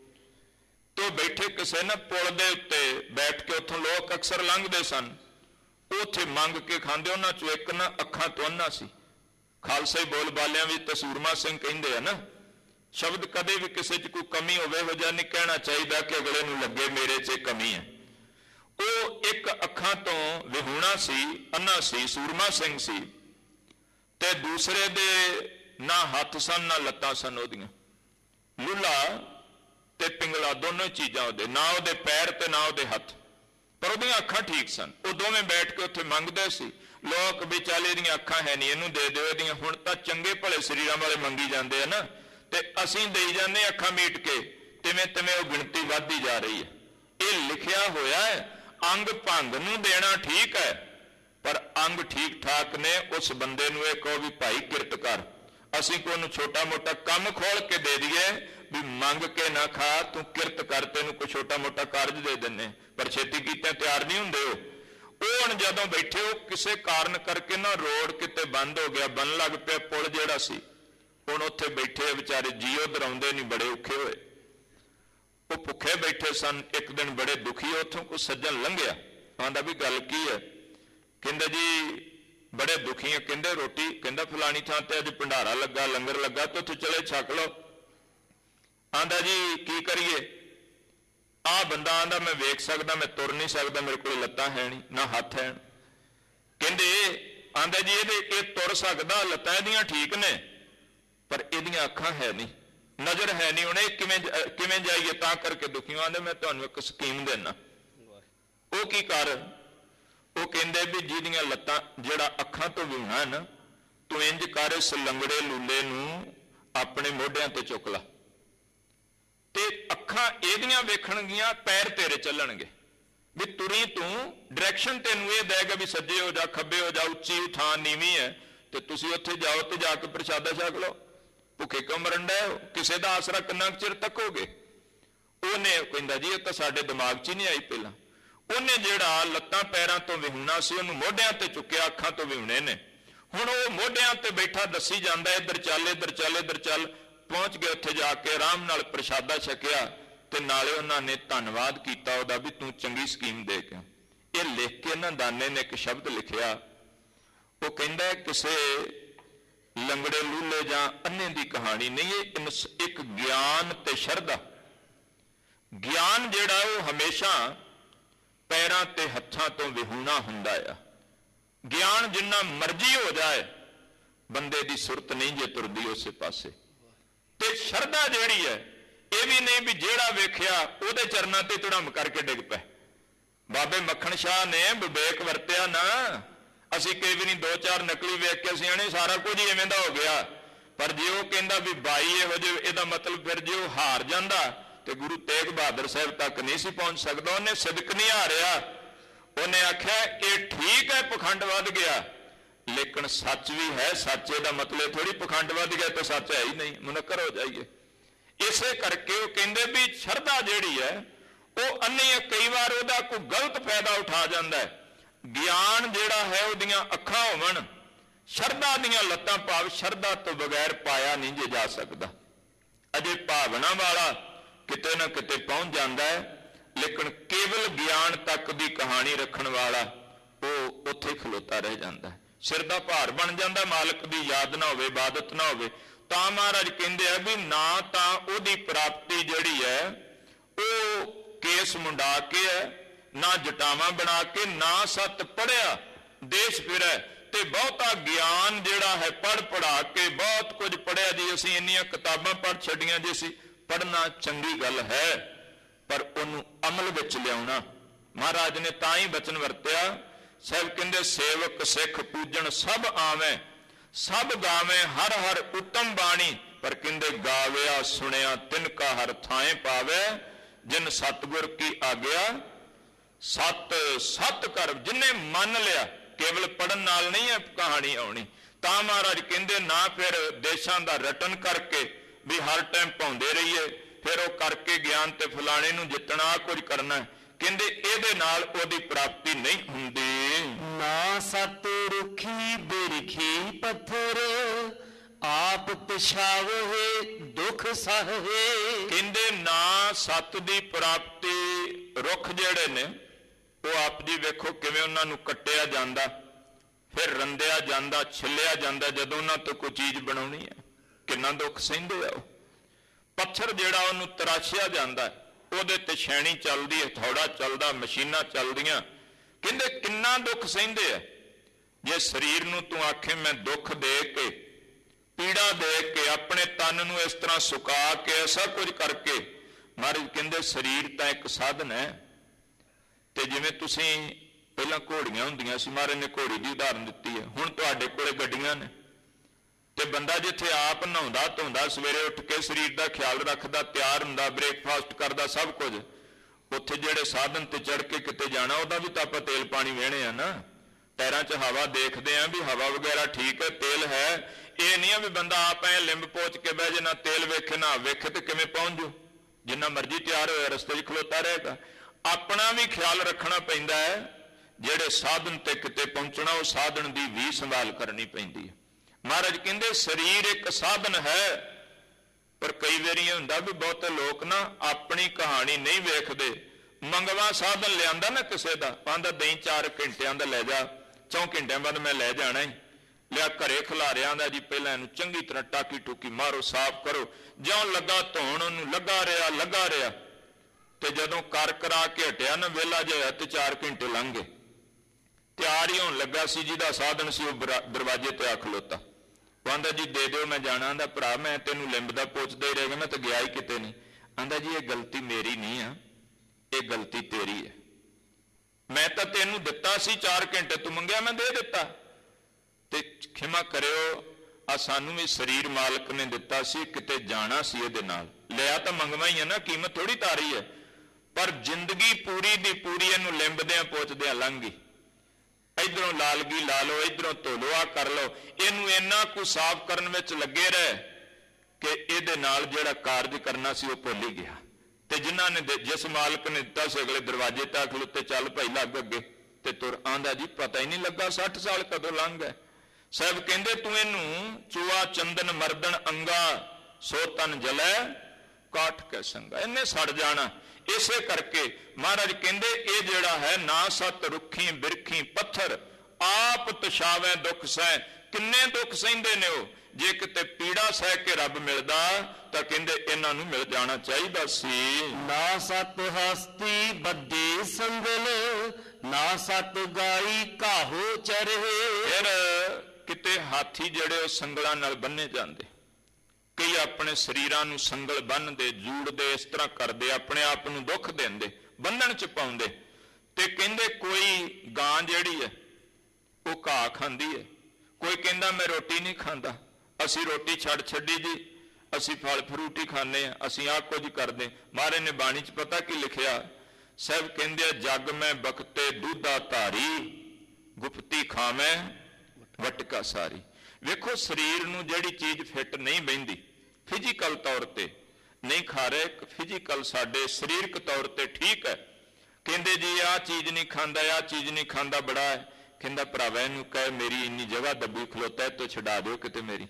ਤੋਂ ਬੈਠੇ ਕਿਸੇ ਨਾ ਪੁਲ ਦੇ ਉੱਤੇ ਬੈਠ ਕੇ, ਉੱਥੋਂ ਲੋਕ ਅਕਸਰ ਲੰਘਦੇ ਸਨ, ਉੱਥੇ ਮੰਗ ਕੇ ਖਾਂਦੇ। ਉਹਨਾਂ ਚੋਂ ਇੱਕ ਨਾ ਅੱਖਾਂ ਤੋਂ ਅੰਨਾ ਸੀ। ਖਾਲਸੇ ਬੋਲ ਬਾਲਿਆਂ ਵਿੱਚ ਤਾਂ ਸੂਰਮਾ ਸਿੰਘ ਕਹਿੰਦੇ ਆ ਨਾ, ਸ਼ਬਦ ਕਦੇ ਵੀ ਕਿਸੇ 'ਚ ਕੋਈ ਕਮੀ ਹੋਵੇ ਇਹੋ ਜਿਹਾ ਨਹੀਂ ਕਹਿਣਾ ਚਾਹੀਦਾ ਕਿ ਅਗਲੇ ਨੂੰ ਲੱਗੇ ਮੇਰੇ 'ਚ ਕਮੀ ਹੈ। ਉਹ ਇੱਕ ਅੱਖਾਂ ਤੋਂ ਵਿਹੂਣਾ ਸੀ, ਅੰਨਾ ਸੀ, ਸੂਰਮਾ ਸਿੰਘ ਸੀ, ਤੇ ਦੂਸਰੇ ਦੇ ਨਾ ਹੱਥ ਸਨ ਨਾ ਲੱਤਾਂ ਸਨ ਉਹਦੀਆਂ, ਲੂਲਾ ਤੇ ਪਿੰਗਲਾ ਦੋਨੋਂ ਚੀਜ਼ਾਂ ਉਹਦੇ, ਨਾ ਉਹਦੇ ਪੈਰ ਤੇ ਨਾ ਉਹਦੇ ਹੱਥ, ਪਰ ਉਹਦੀਆਂ ਅੱਖਾਂ ਠੀਕ ਸਨ। ਉਹ ਦੋਵੇਂ ਬੈਠ ਕੇ ਉੱਥੇ ਮੰਗਦੇ ਸੀ। ਲੋਕ ਵੀ ਚੱਲ ਇਹਦੀਆਂ ਅੱਖਾਂ ਹੈ ਨਹੀਂ, ਇਹਨੂੰ ਦੇ ਦਿਓ ਇਹਦੀਆਂ। ਹੁਣ ਤਾਂ ਚੰਗੇ ਭਲੇ ਸਰੀਰਾਂ ਵਾਲੇ ਮੰਗੀ ਜਾਂਦੇ ਆ ਨਾ, ਤੇ ਅਸੀਂ ਦੇਈ ਜਾਂਦੇ ਅੱਖਾਂ ਮੀਟ ਕੇ, ਤਿਵੇਂ ਤਿਵੇਂ ਉਹ ਗਿਣਤੀ ਵੱਧਦੀ ਜਾ ਰਹੀ ਹੈ। ਇਹ ਲਿਖਿਆ ਹੋਇਆ ਹੈ, ਅੰਗ ਭੰਗ ਨੂੰ ਦੇਣਾ ਠੀਕ ਹੈ, ਪਰ ਅੰਗ ਠੀਕ ਠਾਕ ਨੇ ਉਸ ਬੰਦੇ ਨੂੰ ਇਹ ਕਹੋ ਵੀ ਭਾਈ ਕਿਰਤ ਕਰ। ਅਸੀਂ ਕੋਈ ਉਹਨੂੰ ਛੋਟਾ ਮੋਟਾ ਕੰਮ ਖੋਲ ਕੇ ਦੇ ਦਈਏ ਵੀ ਮੰਗ ਕੇ ਨਾ ਖਾ, ਤੂੰ ਕਿਰਤ ਕਰ, ਤੈਨੂੰ ਕੋਈ ਛੋਟਾ ਮੋਟਾ ਕਾਰਜ ਦੇ ਦਿੰਨੇ, ਪਰ ਛੇਤੀ ਕੀਤੇ ਤਿਆਰ ਨਹੀਂ ਹੁੰਦੇ। ਉਹ ਹੁਣ ਜਦੋਂ ਬੈਠੇ, ਉਹ ਕਿਸੇ ਕਾਰਨ ਕਰਕੇ ਨਾ ਰੋਡ ਕਿਤੇ ਬੰਦ ਹੋ ਗਿਆ, ਬਣ ਲੱਗ ਪਿਆ ਪੁਲ ਜਿਹੜਾ ਸੀ। ਹੁਣ ਉੱਥੇ ਬੈਠੇ ਵਿਚਾਰੇ ਜੀਓ ਦਰਾਉਂਦੇ ਨਹੀਂ, ਬੜੇ ਔਖੇ ਹੋਏ, ਉਹ ਭੁੱਖੇ ਬੈਠੇ ਸਨ। ਇੱਕ ਦਿਨ ਬੜੇ ਦੁਖੀ, ਉੱਥੋਂ ਕੋਈ ਸੱਜਣ ਲੰਘਿਆ, ਆਂਦਾ ਵੀ ਗੱਲ ਕੀ ਹੈ? ਕਹਿੰਦਾ ਜੀ ਬੜੇ ਦੁਖੀ ਹੈ। ਕਹਿੰਦੇ ਰੋਟੀ, ਕਹਿੰਦਾ ਫਲਾਣੀ ਥਾਂ ਤੇ ਅੱਜ ਭੰਡਾਰਾ ਲੱਗਾ, ਲੰਗਰ ਲੱਗਾ, ਤੇ ਉੱਥੇ ਚਲੇ ਛਕ ਲਓ। ਆਂਦਾ ਜੀ ਕੀ ਕਰੀਏ? ਆਹ ਬੰਦਾ ਆਂਦਾ ਮੈਂ ਵੇਖ ਸਕਦਾ, ਮੈਂ ਤੁਰ ਨਹੀਂ ਸਕਦਾ, ਮੇਰੇ ਕੋਲ ਲੱਤਾਂ ਹੈ ਨਹੀਂ ਨਾ ਹੱਥ ਹੈ। ਕਹਿੰਦੇ ਆਂਦਾ ਜੀ ਇਹ ਤੁਰ ਸਕਦਾ, ਲੱਤਾਂ ਇਹਦੀਆਂ ਠੀਕ ਨੇ, ਪਰ ਇਹਦੀਆਂ ਅੱਖਾਂ ਹੈ ਨਹੀਂ, ਨਜ਼ਰ ਹੈ ਨਹੀਂ, ਉਹਨੇ ਕਿਵੇਂ ਜਾਈਏ? ਤਾਂ ਕਰਕੇ ਦੁਖੀ। ਆਂਦੇ ਮੈਂ ਤੁਹਾਨੂੰ ਇੱਕ ਸਕੀਮ ਦੇਣਾ। ਉਹ ਕੀ ਕਰ? ਉਹ ਕਹਿੰਦੇ ਵੀ ਜਿਹਦੀਆਂ ਲੱਤਾਂ, ਜਿਹੜਾ ਅੱਖਾਂ ਤੋਂ ਵੀ ਹੋਣਾ ਨਾ, ਤੂੰ ਇੰਜ ਕਰ, ਇਸ ਲੰਗੜੇ ਲੂਲੇ ਨੂੰ ਆਪਣੇ ਮੋਢਿਆਂ ਤੇ ਚੁੱਕ ਲਾ, ਤੇ ਅੱਖਾਂ ਇਹਦੀਆਂ ਵੇਖਣਗੀਆਂ, ਪੈਰ ਤੇਰੇ ਚੱਲਣਗੇ, ਵੀ ਤੁਰੀ ਤੂੰ, ਡਾਇਰੈਕਸ਼ਨ ਤੈਨੂੰ ਇਹ ਦੇਗਾ ਵੀ ਸੱਜੇ ਹੋ ਜਾ, ਖੱਬੇ ਹੋ ਜਾ, ਉੱਚੀ ਥਾਂ ਨੀਵੀਂ ਹੈ, ਤੇ ਤੁਸੀਂ ਉੱਥੇ ਜਾਓ ਤੇ ਜਾ ਕੇ ਪ੍ਰਸ਼ਾਦਾ ਛਕ ਲਓ। ਭੁੱਖੇ ਕਿਉਂ ਮਰਨ ਡਏ ਹੋ? ਕਿਸੇ ਦਾ ਆਸਰਾ ਕਿੰਨਾ ਚਿਰ ਤੱਕੋਗੇ? ਉਹਨੇ ਕਹਿੰਦਾ ਜੀ ਇਹ ਤਾਂ ਸਾਡੇ ਦਿਮਾਗ 'ਚ ਹੀ ਨਹੀਂ ਆਈ ਪਹਿਲਾਂ। ਉਹਨੇ ਜਿਹੜਾ ਲੱਤਾਂ ਪੈਰਾਂ ਤੋਂ ਵਿਹੂਣਾ ਸੀ, ਉਹਨੂੰ ਮੋਢਿਆਂ ਤੇ ਚੁੱਕਿਆ, ਅੱਖਾਂ ਤੋਂ ਵਿਹੂਣੇ ਨੇ। ਹੁਣ ਉਹ ਮੋਢਿਆਂ ਤੇ ਬੈਠਾ ਦੱਸੀ ਜਾਂਦਾ, ਇੱਧਰ ਚੱਲ, ਇੱਧਰ ਚੱਲ, ਇੱਧਰ ਚੱਲ। ਪਹੁੰਚ ਗਏ ਉੱਥੇ, ਜਾ ਕੇ ਆਰਾਮ ਨਾਲ ਪ੍ਰਸ਼ਾਦਾ ਛਕਿਆ, ਤੇ ਨਾਲੇ ਉਹਨਾਂ ਨੇ ਧੰਨਵਾਦ ਕੀਤਾ ਉਹਦਾ ਵੀ ਤੂੰ ਚੰਗੀ ਸਕੀਮ ਦੇ ਕੇ। ਇਹ ਲਿਖ ਕੇ ਨਾ ਦਾਨੇ ਨੇ ਇੱਕ ਸ਼ਬਦ ਲਿਖਿਆ, ਉਹ ਕਹਿੰਦਾ ਕਿਸੇ ਲੰਗੜੇ ਲੂਲੇ ਜਾਂ ਅੰਨੇ ਦੀ ਕਹਾਣੀ ਨਹੀਂ, ਇਹ ਇੱਕ ਗਿਆਨ ਤੇ ਸ਼ਰਧਾ। ਗਿਆਨ ਜਿਹੜਾ ਉਹ ਹਮੇਸ਼ਾ ਪੈਰਾਂ ਤੇ ਹੱਥਾਂ ਤੋਂ ਵਿਹੂਣਾ ਹੁੰਦਾ ਆ। ਗਿਆਨ ਜਿੰਨਾ ਮਰਜ਼ੀ ਹੋ ਜਾਏ, ਬੰਦੇ ਦੀ ਸੁਰਤ ਨਹੀਂ ਜੇ ਤੁਰਦੀ ਉਸੇ ਪਾਸੇ। ਤੇ ਸ਼ਰਧਾ ਜਿਹੜੀ ਹੈ, ਇਹ ਵੀ ਨਹੀਂ ਵੀ ਜਿਹੜਾ ਵੇਖਿਆ ਉਹਦੇ ਚਰਨਾਂ ਤੇ ਧੜਮ ਕਰਕੇ ਡਿੱਗ ਪਏ। ਬਾਬੇ ਮੱਖਣ ਸ਼ਾਹ ਨੇ ਵਿਵੇਕ ਵਰਤਿਆ ਨਾ। ਅਸੀਂ ਕਈ ਵਾਰੀ 2-4 ਨਕਲੀ ਵੇਖ ਕੇ ਸਿਆਣੇ, ਸਾਰਾ ਕੁਝ ਹੀ ਐਵੇਂ ਦਾ ਹੋ ਗਿਆ। ਪਰ ਜੇ ਉਹ ਕਹਿੰਦਾ ਵੀ 22 ਇਹੋ ਜਿਹੇ, ਇਹਦਾ ਮਤਲਬ ਫਿਰ ਜੇ ਉਹ ਹਾਰ ਜਾਂਦਾ ਤੇ ਗੁਰੂ ਤੇਗ ਬਹਾਦਰ ਸਾਹਿਬ ਤੱਕ ਨਹੀਂ ਸੀ ਪਹੁੰਚ ਸਕਦਾ। ਉਹਨੇ ਸਿਦਕ ਨਹੀਂ ਹਾਰਿਆ। ਉਹਨੇ ਆਖਿਆ ਇਹ ਠੀਕ ਹੈ ਪਖੰਡ ਵੱਧ ਗਿਆ, ਲੇਕਿਨ ਸੱਚ ਵੀ ਹੈ। ਸੱਚੇ ਦਾ ਮਤਲਬ ਥੋੜੀ ਪਖੰਡ ਵੱਧ ਗਿਆ ਤਾਂ ਸੱਚ ਹੈ ਹੀ ਨਹੀਂ, ਮੁਨੱਕਰ ਹੋ ਜਾਈਏ। ਇਸੇ ਕਰਕੇ ਉਹ ਕਹਿੰਦੇ ਵੀ ਸ਼ਰਧਾ ਜਿਹੜੀ ਹੈ ਉਹ ਅੰਨੀ, ਕਈ ਵਾਰ ਉਹਦਾ ਕੋਈ ਗਲਤ ਫਾਇਦਾ ਉਠਾ ਜਾਂਦਾ ਹੈ। ਗਿਆਨ ਜਿਹੜਾ ਹੈ ਉਹਦੀਆਂ ਅੱਖਾਂ ਹੋਵਣ, ਸ਼ਰਧਾ ਦੀਆਂ ਲੱਤਾਂ, ਭਾਵ ਸ਼ਰਧਾ ਤੋਂ ਬਗੈਰ ਪਾਇਆ ਨਹੀਂ ਜੇ ਜਾ ਸਕਦਾ। ਅਜੇ ਭਾਵਨਾ ਵਾਲਾ ਕਿਤੇ ਨਾ ਕਿਤੇ ਪਹੁੰਚ ਜਾਂਦਾ ਹੈ, ਲੇਕਿਨ ਕੇਵਲ ਗਿਆਨ ਤੱਕ ਦੀ ਕਹਾਣੀ ਰੱਖਣ ਵਾਲਾ ਉਹ ਉੱਥੇ ਖਲੋਤਾ ਰਹਿ ਜਾਂਦਾ ਹੈ। ਸਿਰ ਦਾ ਭਾਰ ਬਣ ਜਾਂਦਾ, ਮਾਲਕ ਦੀ ਯਾਦ ਨਾ ਹੋਵੇ, ਇਬਾਦਤ ਨਾ ਹੋਵੇ। ਤਾਂ ਮਹਾਰਾਜ ਕਹਿੰਦੇ ਆ ਵੀ ਨਾ ਤਾਂ ਉਹਦੀ ਪ੍ਰਾਪਤੀ ਜਿਹੜੀ ਹੈ ਉਹ ਕੇਸ ਮੁੰਡਾ ਕੇ ਹੈ, ਨਾ ਜਟਾਵਾਂ ਬਣਾ ਕੇ, ਨਾ ਸੱਤ ਪੜ੍ਹਿਆ ਦੇਸ਼ ਫਿਰੈ, ਤੇ ਬਹੁਤਾ ਗਿਆਨ ਜਿਹੜਾ ਹੈ ਪੜ੍ਹਾ ਕੇ ਬਹੁਤ ਕੁਝ ਪੜ੍ਹਿਆ ਜੀ। ਅਸੀਂ ਇੰਨੀਆਂ ਕਿਤਾਬਾਂ ਪੜ੍ਹ ਛੱਡੀਆਂ ਜੀ। ਅਸੀਂ ਪੜ੍ਹਨਾ ਚੰਗੀ ਗੱਲ ਹੈ, ਪਰ ਉਹਨੂੰ ਅਮਲ ਵਿੱਚ ਲਿਆਉਣਾ ਮਹਾਰਾਜ ਨੇ ਤਾਂ ਹੀ ਬਚਨ ਵਰਤਿਆ। ਸਾਹਿਬ ਕਹਿੰਦੇ ਸੇਵਕ ਸਿੱਖ ਪੂਜਣ ਸਭ ਆਵੇਂ, ਸਭ ਗਾਵੇਂ ਹਰ ਹਰ ਉੱਤਮ ਬਾਣੀ, ਪਰ ਕਹਿੰਦੇ ਗਾਵਿਆ ਸੁਣਿਆ ਤਿਨ ਕਾ ਹਰ ਥਾਂ ਪਾਵੇ, ਜਿਨ ਸਤਿਗੁਰ ਕੀ ਆਗਿਆ ਸਤ ਸਤ ਕਰ। ਜਿਹਨੇ ਮੰਨ ਲਿਆ, ਕੇਵਲ ਪੜਨ ਨਾਲ ਨਹੀਂ ਹੈ ਕਹਾਣੀ ਆਉਣੀ। ਤਾਂ ਮਹਾਰਾਜ ਕਹਿੰਦੇ ਨਾ ਫਿਰ ਦੇਸ਼ਾਂ ਦਾ ਰਟਨ ਕਰਕੇ ਵੀ ਹਰ ਟਾਈਮ ਪਾਉਂਦੇ ਰਹੀਏ, ਫਿਰ ਉਹ ਕਰਕੇ ਗਿਆਨ ਤੇ ਫਲਾਣੇ ਨੂੰ ਜਿੱਤਣਾ ਕੁਝ ਕਰਨਾ, ਕਹਿੰਦੇ ਇਹਦੇ ਨਾਲ ਉਹਦੀ ਪ੍ਰਾਪਤੀ ਨਹੀਂ ਹੁੰਦੀ। ਨਾ ਸਤ ਰੁਖੀ ਬਿਰਖੀ ਪੱਥਰ, ਆਪ ਪਛਾਵੇ ਦੁੱਖ ਸਹੇ। ਕਹਿੰਦੇ ਨਾ ਸਤ ਦੀ ਪ੍ਰਾਪਤੀ, ਰੁੱਖ ਜਿਹੜੇ ਨੇ ਉਹ ਆਪ ਜੀ ਵੇਖੋ ਕਿਵੇਂ ਉਹਨਾਂ ਨੂੰ ਕੱਟਿਆ ਜਾਂਦਾ, ਫਿਰ ਰੰਦਿਆ ਜਾਂਦਾ, ਛਿੱਲਿਆ ਜਾਂਦਾ, ਜਦੋਂ ਉਹਨਾਂ ਤੋਂ ਕੋਈ ਚੀਜ਼ ਬਣਾਉਣੀ ਹੈ ਕਿੰਨਾ ਦੁੱਖ ਸਹਿੰਦੇ ਆ। ਉਹ ਪੱਥਰ ਜਿਹੜਾ ਉਹਨੂੰ ਤਰਾਸ਼ਿਆ ਜਾਂਦਾ, ਉਹਦੇ ਤੇ ਛੈਣੀ ਚੱਲਦੀ, ਹਥੌੜਾ ਚੱਲਦਾ, ਮਸ਼ੀਨਾਂ ਚੱਲਦੀਆਂ, ਕਹਿੰਦੇ ਕਿੰਨਾ ਦੁੱਖ ਸਹਿੰਦੇ ਆ। ਜੇ ਸਰੀਰ ਨੂੰ ਤੂੰ ਆਖੇ ਮੈਂ ਦੁੱਖ ਦੇ ਕੇ, ਪੀੜਾ ਦੇ ਕੇ, ਆਪਣੇ ਤਨ ਨੂੰ ਇਸ ਤਰ੍ਹਾਂ ਸੁਕਾ ਕੇ, ਐਸਾ ਕੁਝ ਕਰਕੇ, ਮਹਾਰਾਜ ਕਹਿੰਦੇ ਸਰੀਰ ਤਾਂ ਇੱਕ ਸਾਧਨ ਹੈ। ਤੇ ਜਿਵੇਂ ਤੁਸੀਂ ਪਹਿਲਾਂ ਘੋੜੀਆਂ ਹੁੰਦੀਆਂ ਸੀ, ਮਹਾਰਾਜ ਨੇ ਘੋੜੀ ਦੀ ਉਦਾਹਰਨ ਦਿੱਤੀ ਹੈ, ਹੁਣ ਤੁਹਾਡੇ ਕੋਲੇ ਗੱਡੀਆਂ ਨੇ, ਤੇ ਬੰਦਾ ਜਿੱਥੇ ਆਪ ਨਹਾਉਂਦਾ ਧੋਂਦਾ, ਸਵੇਰੇ ਉੱਠ ਕੇ ਸਰੀਰ ਦਾ ਖਿਆਲ ਰੱਖਦਾ, ਤਿਆਰ ਹੁੰਦਾ, ਬ੍ਰੇਕਫਾਸਟ ਕਰਦਾ, ਸਭ ਕੁਝ, ਉੱਥੇ ਜਿਹੜੇ ਸਾਧਨ ਤੇ ਚੜ੍ਹ ਕੇ ਕਿਤੇ ਜਾਣਾ, ਉਹਦਾ ਵੀ ਤਾਂ ਆਪਾਂ ਤੇਲ ਪਾਣੀ ਵਹਿਣੇ ਆ ਨਾ, ਟਾਇਰਾਂ 'ਚ ਹਵਾ ਦੇਖਦੇ ਆ ਵੀ ਹਵਾ ਵਗੈਰਾ ਠੀਕ ਹੈ, ਤੇਲ ਹੈ। ਇਹ ਨਹੀਂ ਆ ਵੀ ਬੰਦਾ ਆਪ ਐ ਲਿੰਬ ਪੋਚ ਕੇ ਬਹਿ ਜੇ, ਨਾ ਤੇਲ ਵੇਖੇ ਨਾ ਵੇਖੇ, ਤੇ ਕਿਵੇਂ ਪਹੁੰਚ ਜੂ? ਜਿੰਨਾ ਮਰਜ਼ੀ ਤਿਆਰ ਹੋਇਆ ਰਸਤੇ 'ਚ ਖਲੋਤਾ ਰਹੇਗਾ। ਆਪਣਾ ਵੀ ਖਿਆਲ ਰੱਖਣਾ ਪੈਂਦਾ ਹੈ, ਜਿਹੜੇ ਸਾਧਨ ਤੇ ਕਿਤੇ ਪਹੁੰਚਣਾ, ਉਹ ਸਾਧਨ ਦੀ ਵੀ ਸੰਭਾਲ ਕਰਨੀ ਪੈਂਦੀ ਹੈ। ਮਹਾਰਾਜ ਕਹਿੰਦੇ ਸਰੀਰ ਇੱਕ ਸਾਧਨ ਹੈ, ਪਰ ਕਈ ਵਾਰੀ ਇਹ ਹੁੰਦਾ ਵੀ ਬਹੁਤੇ ਲੋਕ ਨਾ ਆਪਣੀ ਕਹਾਣੀ ਨਹੀਂ ਵੇਖਦੇ। ਮੰਗਵਾ ਸਾਧਨ ਲਿਆਂਦਾ ਨਾ ਕਿਸੇ ਦਾ, ਆਂਦਾ ਦਹੀਂ 4 ਘੰਟਿਆਂ ਦਾ ਲੈ ਜਾ, 4 ਘੰਟਿਆਂ ਬਾਅਦ ਮੈਂ ਲੈ ਜਾਣਾ ਹੀ, ਲਿਆ ਘਰੇ ਖਿਲਾਰਿਆਂ ਦਾ ਜੀ, ਪਹਿਲਾਂ ਇਹਨੂੰ ਚੰਗੀ ਤਰ੍ਹਾਂ ਟਾਕੀ ਟੂਕੀ ਮਾਰੋ, ਸਾਫ਼ ਕਰੋ, ਜਿਉਂ ਲੱਗਾ ਧੋਣ ਉਹਨੂੰ ਲੱਗਾ ਰਿਹਾ, ਤੇ ਜਦੋਂ ਕਰ ਕਰਾ ਕੇ ਹਟਿਆ ਨਾ ਵਿਹਲਾ ਜਿਹਾ, ਤੇ 4 ਘੰਟੇ ਲੰਘ ਗਏ। ਤਿਆਰ ਹੀ ਹੋਣ ਲੱਗਾ ਸੀ, ਜਿਹਦਾ ਸਾਧਨ ਸੀ ਉਹ ਦਰਵਾਜ਼ੇ ਤੇ ਆ ਖਲੋਤਾ, ਕਹਿੰਦਾ ਜੀ ਦੇ ਦਿਓ, ਮੈਂ ਜਾਣਾ। ਆਂਦਾ ਭਰਾ ਮੈਂ ਤੈਨੂੰ ਲਿੰਬ ਦਾ ਪੁੱਛਦਾ ਹੀ ਰਹਿ ਗਿਆ, ਮੈਂ ਤਾਂ ਗਿਆ ਹੀ ਕਿਤੇ ਨਹੀਂ। ਆਂਦਾ ਜੀ ਇਹ ਗਲਤੀ ਮੇਰੀ ਨਹੀਂ ਆ, ਇਹ ਗਲਤੀ ਤੇਰੀ ਹੈ। ਮੈਂ ਤਾਂ ਤੈਨੂੰ ਦਿੱਤਾ ਸੀ 4 ਘੰਟੇ, ਤੂੰ ਮੰਗਿਆ ਮੈਂ ਦੇ ਦਿੱਤਾ, ਤੇ ਖਿਮਾ ਕਰਿਓ, ਆ ਸਾਨੂੰ ਵੀ ਸਰੀਰ ਮਾਲਕ ਨੇ ਦਿੱਤਾ ਸੀ, ਕਿਤੇ ਜਾਣਾ ਸੀ ਇਹਦੇ ਨਾਲ, ਲਿਆ ਤਾਂ ਮੰਗਵਾ ਹੀ ਹੈ ਨਾ, ਕੀਮਤ ਥੋੜੀ ਤਾਰੀ ਹੈ, ਪਰ ਜ਼ਿੰਦਗੀ ਪੂਰੀ ਦੀ ਪੂਰੀ ਇਹਨੂੰ ਲਿੰਬਦਿਆਂ ਪੋਚਦਿਆਂ ਲੰਘ ਗਈ। ਇਧਰੋਂ ਲਾਲਗੀ ਲਾ ਲਓ, ਇਧਰੋਂ ਧੋ ਲਓ, ਆ ਕਰ ਲਓ, ਇਹਨੂੰ ਇੰਨਾ ਕੁ ਸਾਫ਼ ਕਰਨ ਵਿੱਚ ਲੱਗੇ ਰਹੇ ਕਿ ਇਹਦੇ ਨਾਲ ਜਿਹੜਾ ਕਾਰਜ ਕਰਨਾ ਸੀ ਉਹ ਭੁੱਲ ਹੀ ਗਿਆ। ਤੇ ਜਿਨ੍ਹਾਂ ਨੇ ਜਿਸ ਮਾਲਕ ਨੇ ਦਿੱਤਾ ਸੀ, ਅਗਲੇ ਦਰਵਾਜ਼ੇ ਤੇ ਖਲੋਤੇ, ਚੱਲ ਭਾਈ ਲੱਗ ਅੱਗੇ, ਤੇ ਤੁਰ। ਆਂਦਾ ਜੀ ਪਤਾ ਹੀ ਨਹੀਂ ਲੱਗਾ 60 ਸਾਲ ਕਦੋਂ ਲੰਘ ਗਏ। ਸਾਹਿਬ ਕਹਿੰਦੇ ਤੂੰ ਇਹਨੂੰ ਚੂਆ ਚੰਦਨ ਮਰਦਨ ਅੰਗਾ, ਸੋ ਤਨ ਜਲੈ ਕਾਠ ਕੈ ਸੰਗਾ, ਇਹਨੇ ਸੜ ਜਾਣਾ। ਇਸੇ ਕਰਕੇ ਮਹਾਰਾਜ ਕਹਿੰਦੇ ਇਹ ਜਿਹੜਾ ਹੈ ਨਾ ਸਤ ਰੁੱਖੀ ਬਿਰਖੀ ਪੱਥਰ, ਆਪ ਤਸ਼ਾਵੇ ਦੁੱਖ ਸਹਿ। ਕਿੰਨੇ ਦੁੱਖ ਸਹਿੰਦੇ ਨੇ ਉਹ, ਜੇ ਕਿਤੇ ਪੀੜਾ ਸਹਿ ਕੇ ਰੱਬ ਮਿਲਦਾ ਤਾਂ ਕਹਿੰਦੇ ਇਹਨਾਂ ਨੂੰ ਮਿਲ ਜਾਣਾ ਚਾਹੀਦਾ ਸੀ। ਨਾ ਸਤ ਹਸਤੀ ਬੱਧੀ ਸੰਗਲ, ਨਾ ਸਤ ਗਾਈ ਕਾਹੋ ਚਰੇ। ਫਿਰ ਕਿਤੇ ਹਾਥੀ ਜਿਹੜੇ ਉਹ ਸੰਗਲਾਂ ਨਾਲ ਬੰਨੇ ਜਾਂਦੇ, ਕਈ ਆਪਣੇ ਸਰੀਰਾਂ ਨੂੰ ਸੰਗਲ ਬੰਨ੍ਹਦੇ, ਜੂੜਦੇ, ਇਸ ਤਰ੍ਹਾਂ ਕਰਦੇ, ਆਪਣੇ ਆਪ ਨੂੰ ਦੁੱਖ ਦਿੰਦੇ, ਬੰਧਨ ਚ ਪਾਉਂਦੇ। ਤੇ ਕਹਿੰਦੇ ਕੋਈ ਗਾਂ ਜਿਹੜੀ ਹੈ ਉਹ ਘਾਹ ਖਾਂਦੀ ਹੈ, ਕੋਈ ਕਹਿੰਦਾ ਮੈਂ ਰੋਟੀ ਨਹੀਂ ਖਾਂਦਾ, ਅਸੀਂ ਰੋਟੀ ਛੱਡੀ ਜੀ, ਅਸੀਂ ਫਲ ਫਰੂਟ ਹੀ ਖਾਂਦੇ ਹਾਂ, ਅਸੀਂ ਆਹ ਕੁਝ ਕਰਦੇ। ਮਹਾਰਾਜ ਨੇ ਬਾਣੀ ਚ ਪਤਾ ਕੀ ਲਿਖਿਆ? ਸਾਹਿਬ ਕਹਿੰਦੇ ਜਗ ਮੈਂ ਬਖਤੇ ਦੁੱਧਾ ਧਾਰੀ, ਗੁਪਤੀ ਖਾਵੇਂ ਵਟਕਾ ਸਾਰੀ। ਵੇਖੋ ਸਰੀਰ ਨੂੰ ਜਿਹੜੀ ਚੀਜ਼ ਫਿੱਟ ਨਹੀਂ ਬਹਿੰਦੀ, ਫਿਜ਼ੀਕਲ ਤੌਰ ਤੇ ਨਹੀਂ ਖਾ ਰਹੇ, ਫਿਜ਼ੀਕਲ ਸਾਡੇ ਸਰੀਰਕ ਤੌਰ ਤੇ ਠੀਕ ਹੈ, ਕਹਿੰਦੇ ਜੀ ਆਹ ਚੀਜ਼ ਨਹੀਂ ਖਾਂਦਾ, ਆਹ ਚੀਜ਼ ਨਹੀਂ ਖਾਂਦਾ, ਬੜਾ ਹੈ। ਕਹਿੰਦਾ ਭਰਾਵਾ ਇਹਨੂੰ ਕਹੇ ਮੇਰੀ ਇੰਨੀ ਜਗ੍ਹਾ ਦੱਬੀ ਖਲੋਤਾ, ਤੋਂ ਛਡਾ ਦਿਓ ਕਿਤੇ ਮੇਰੀ।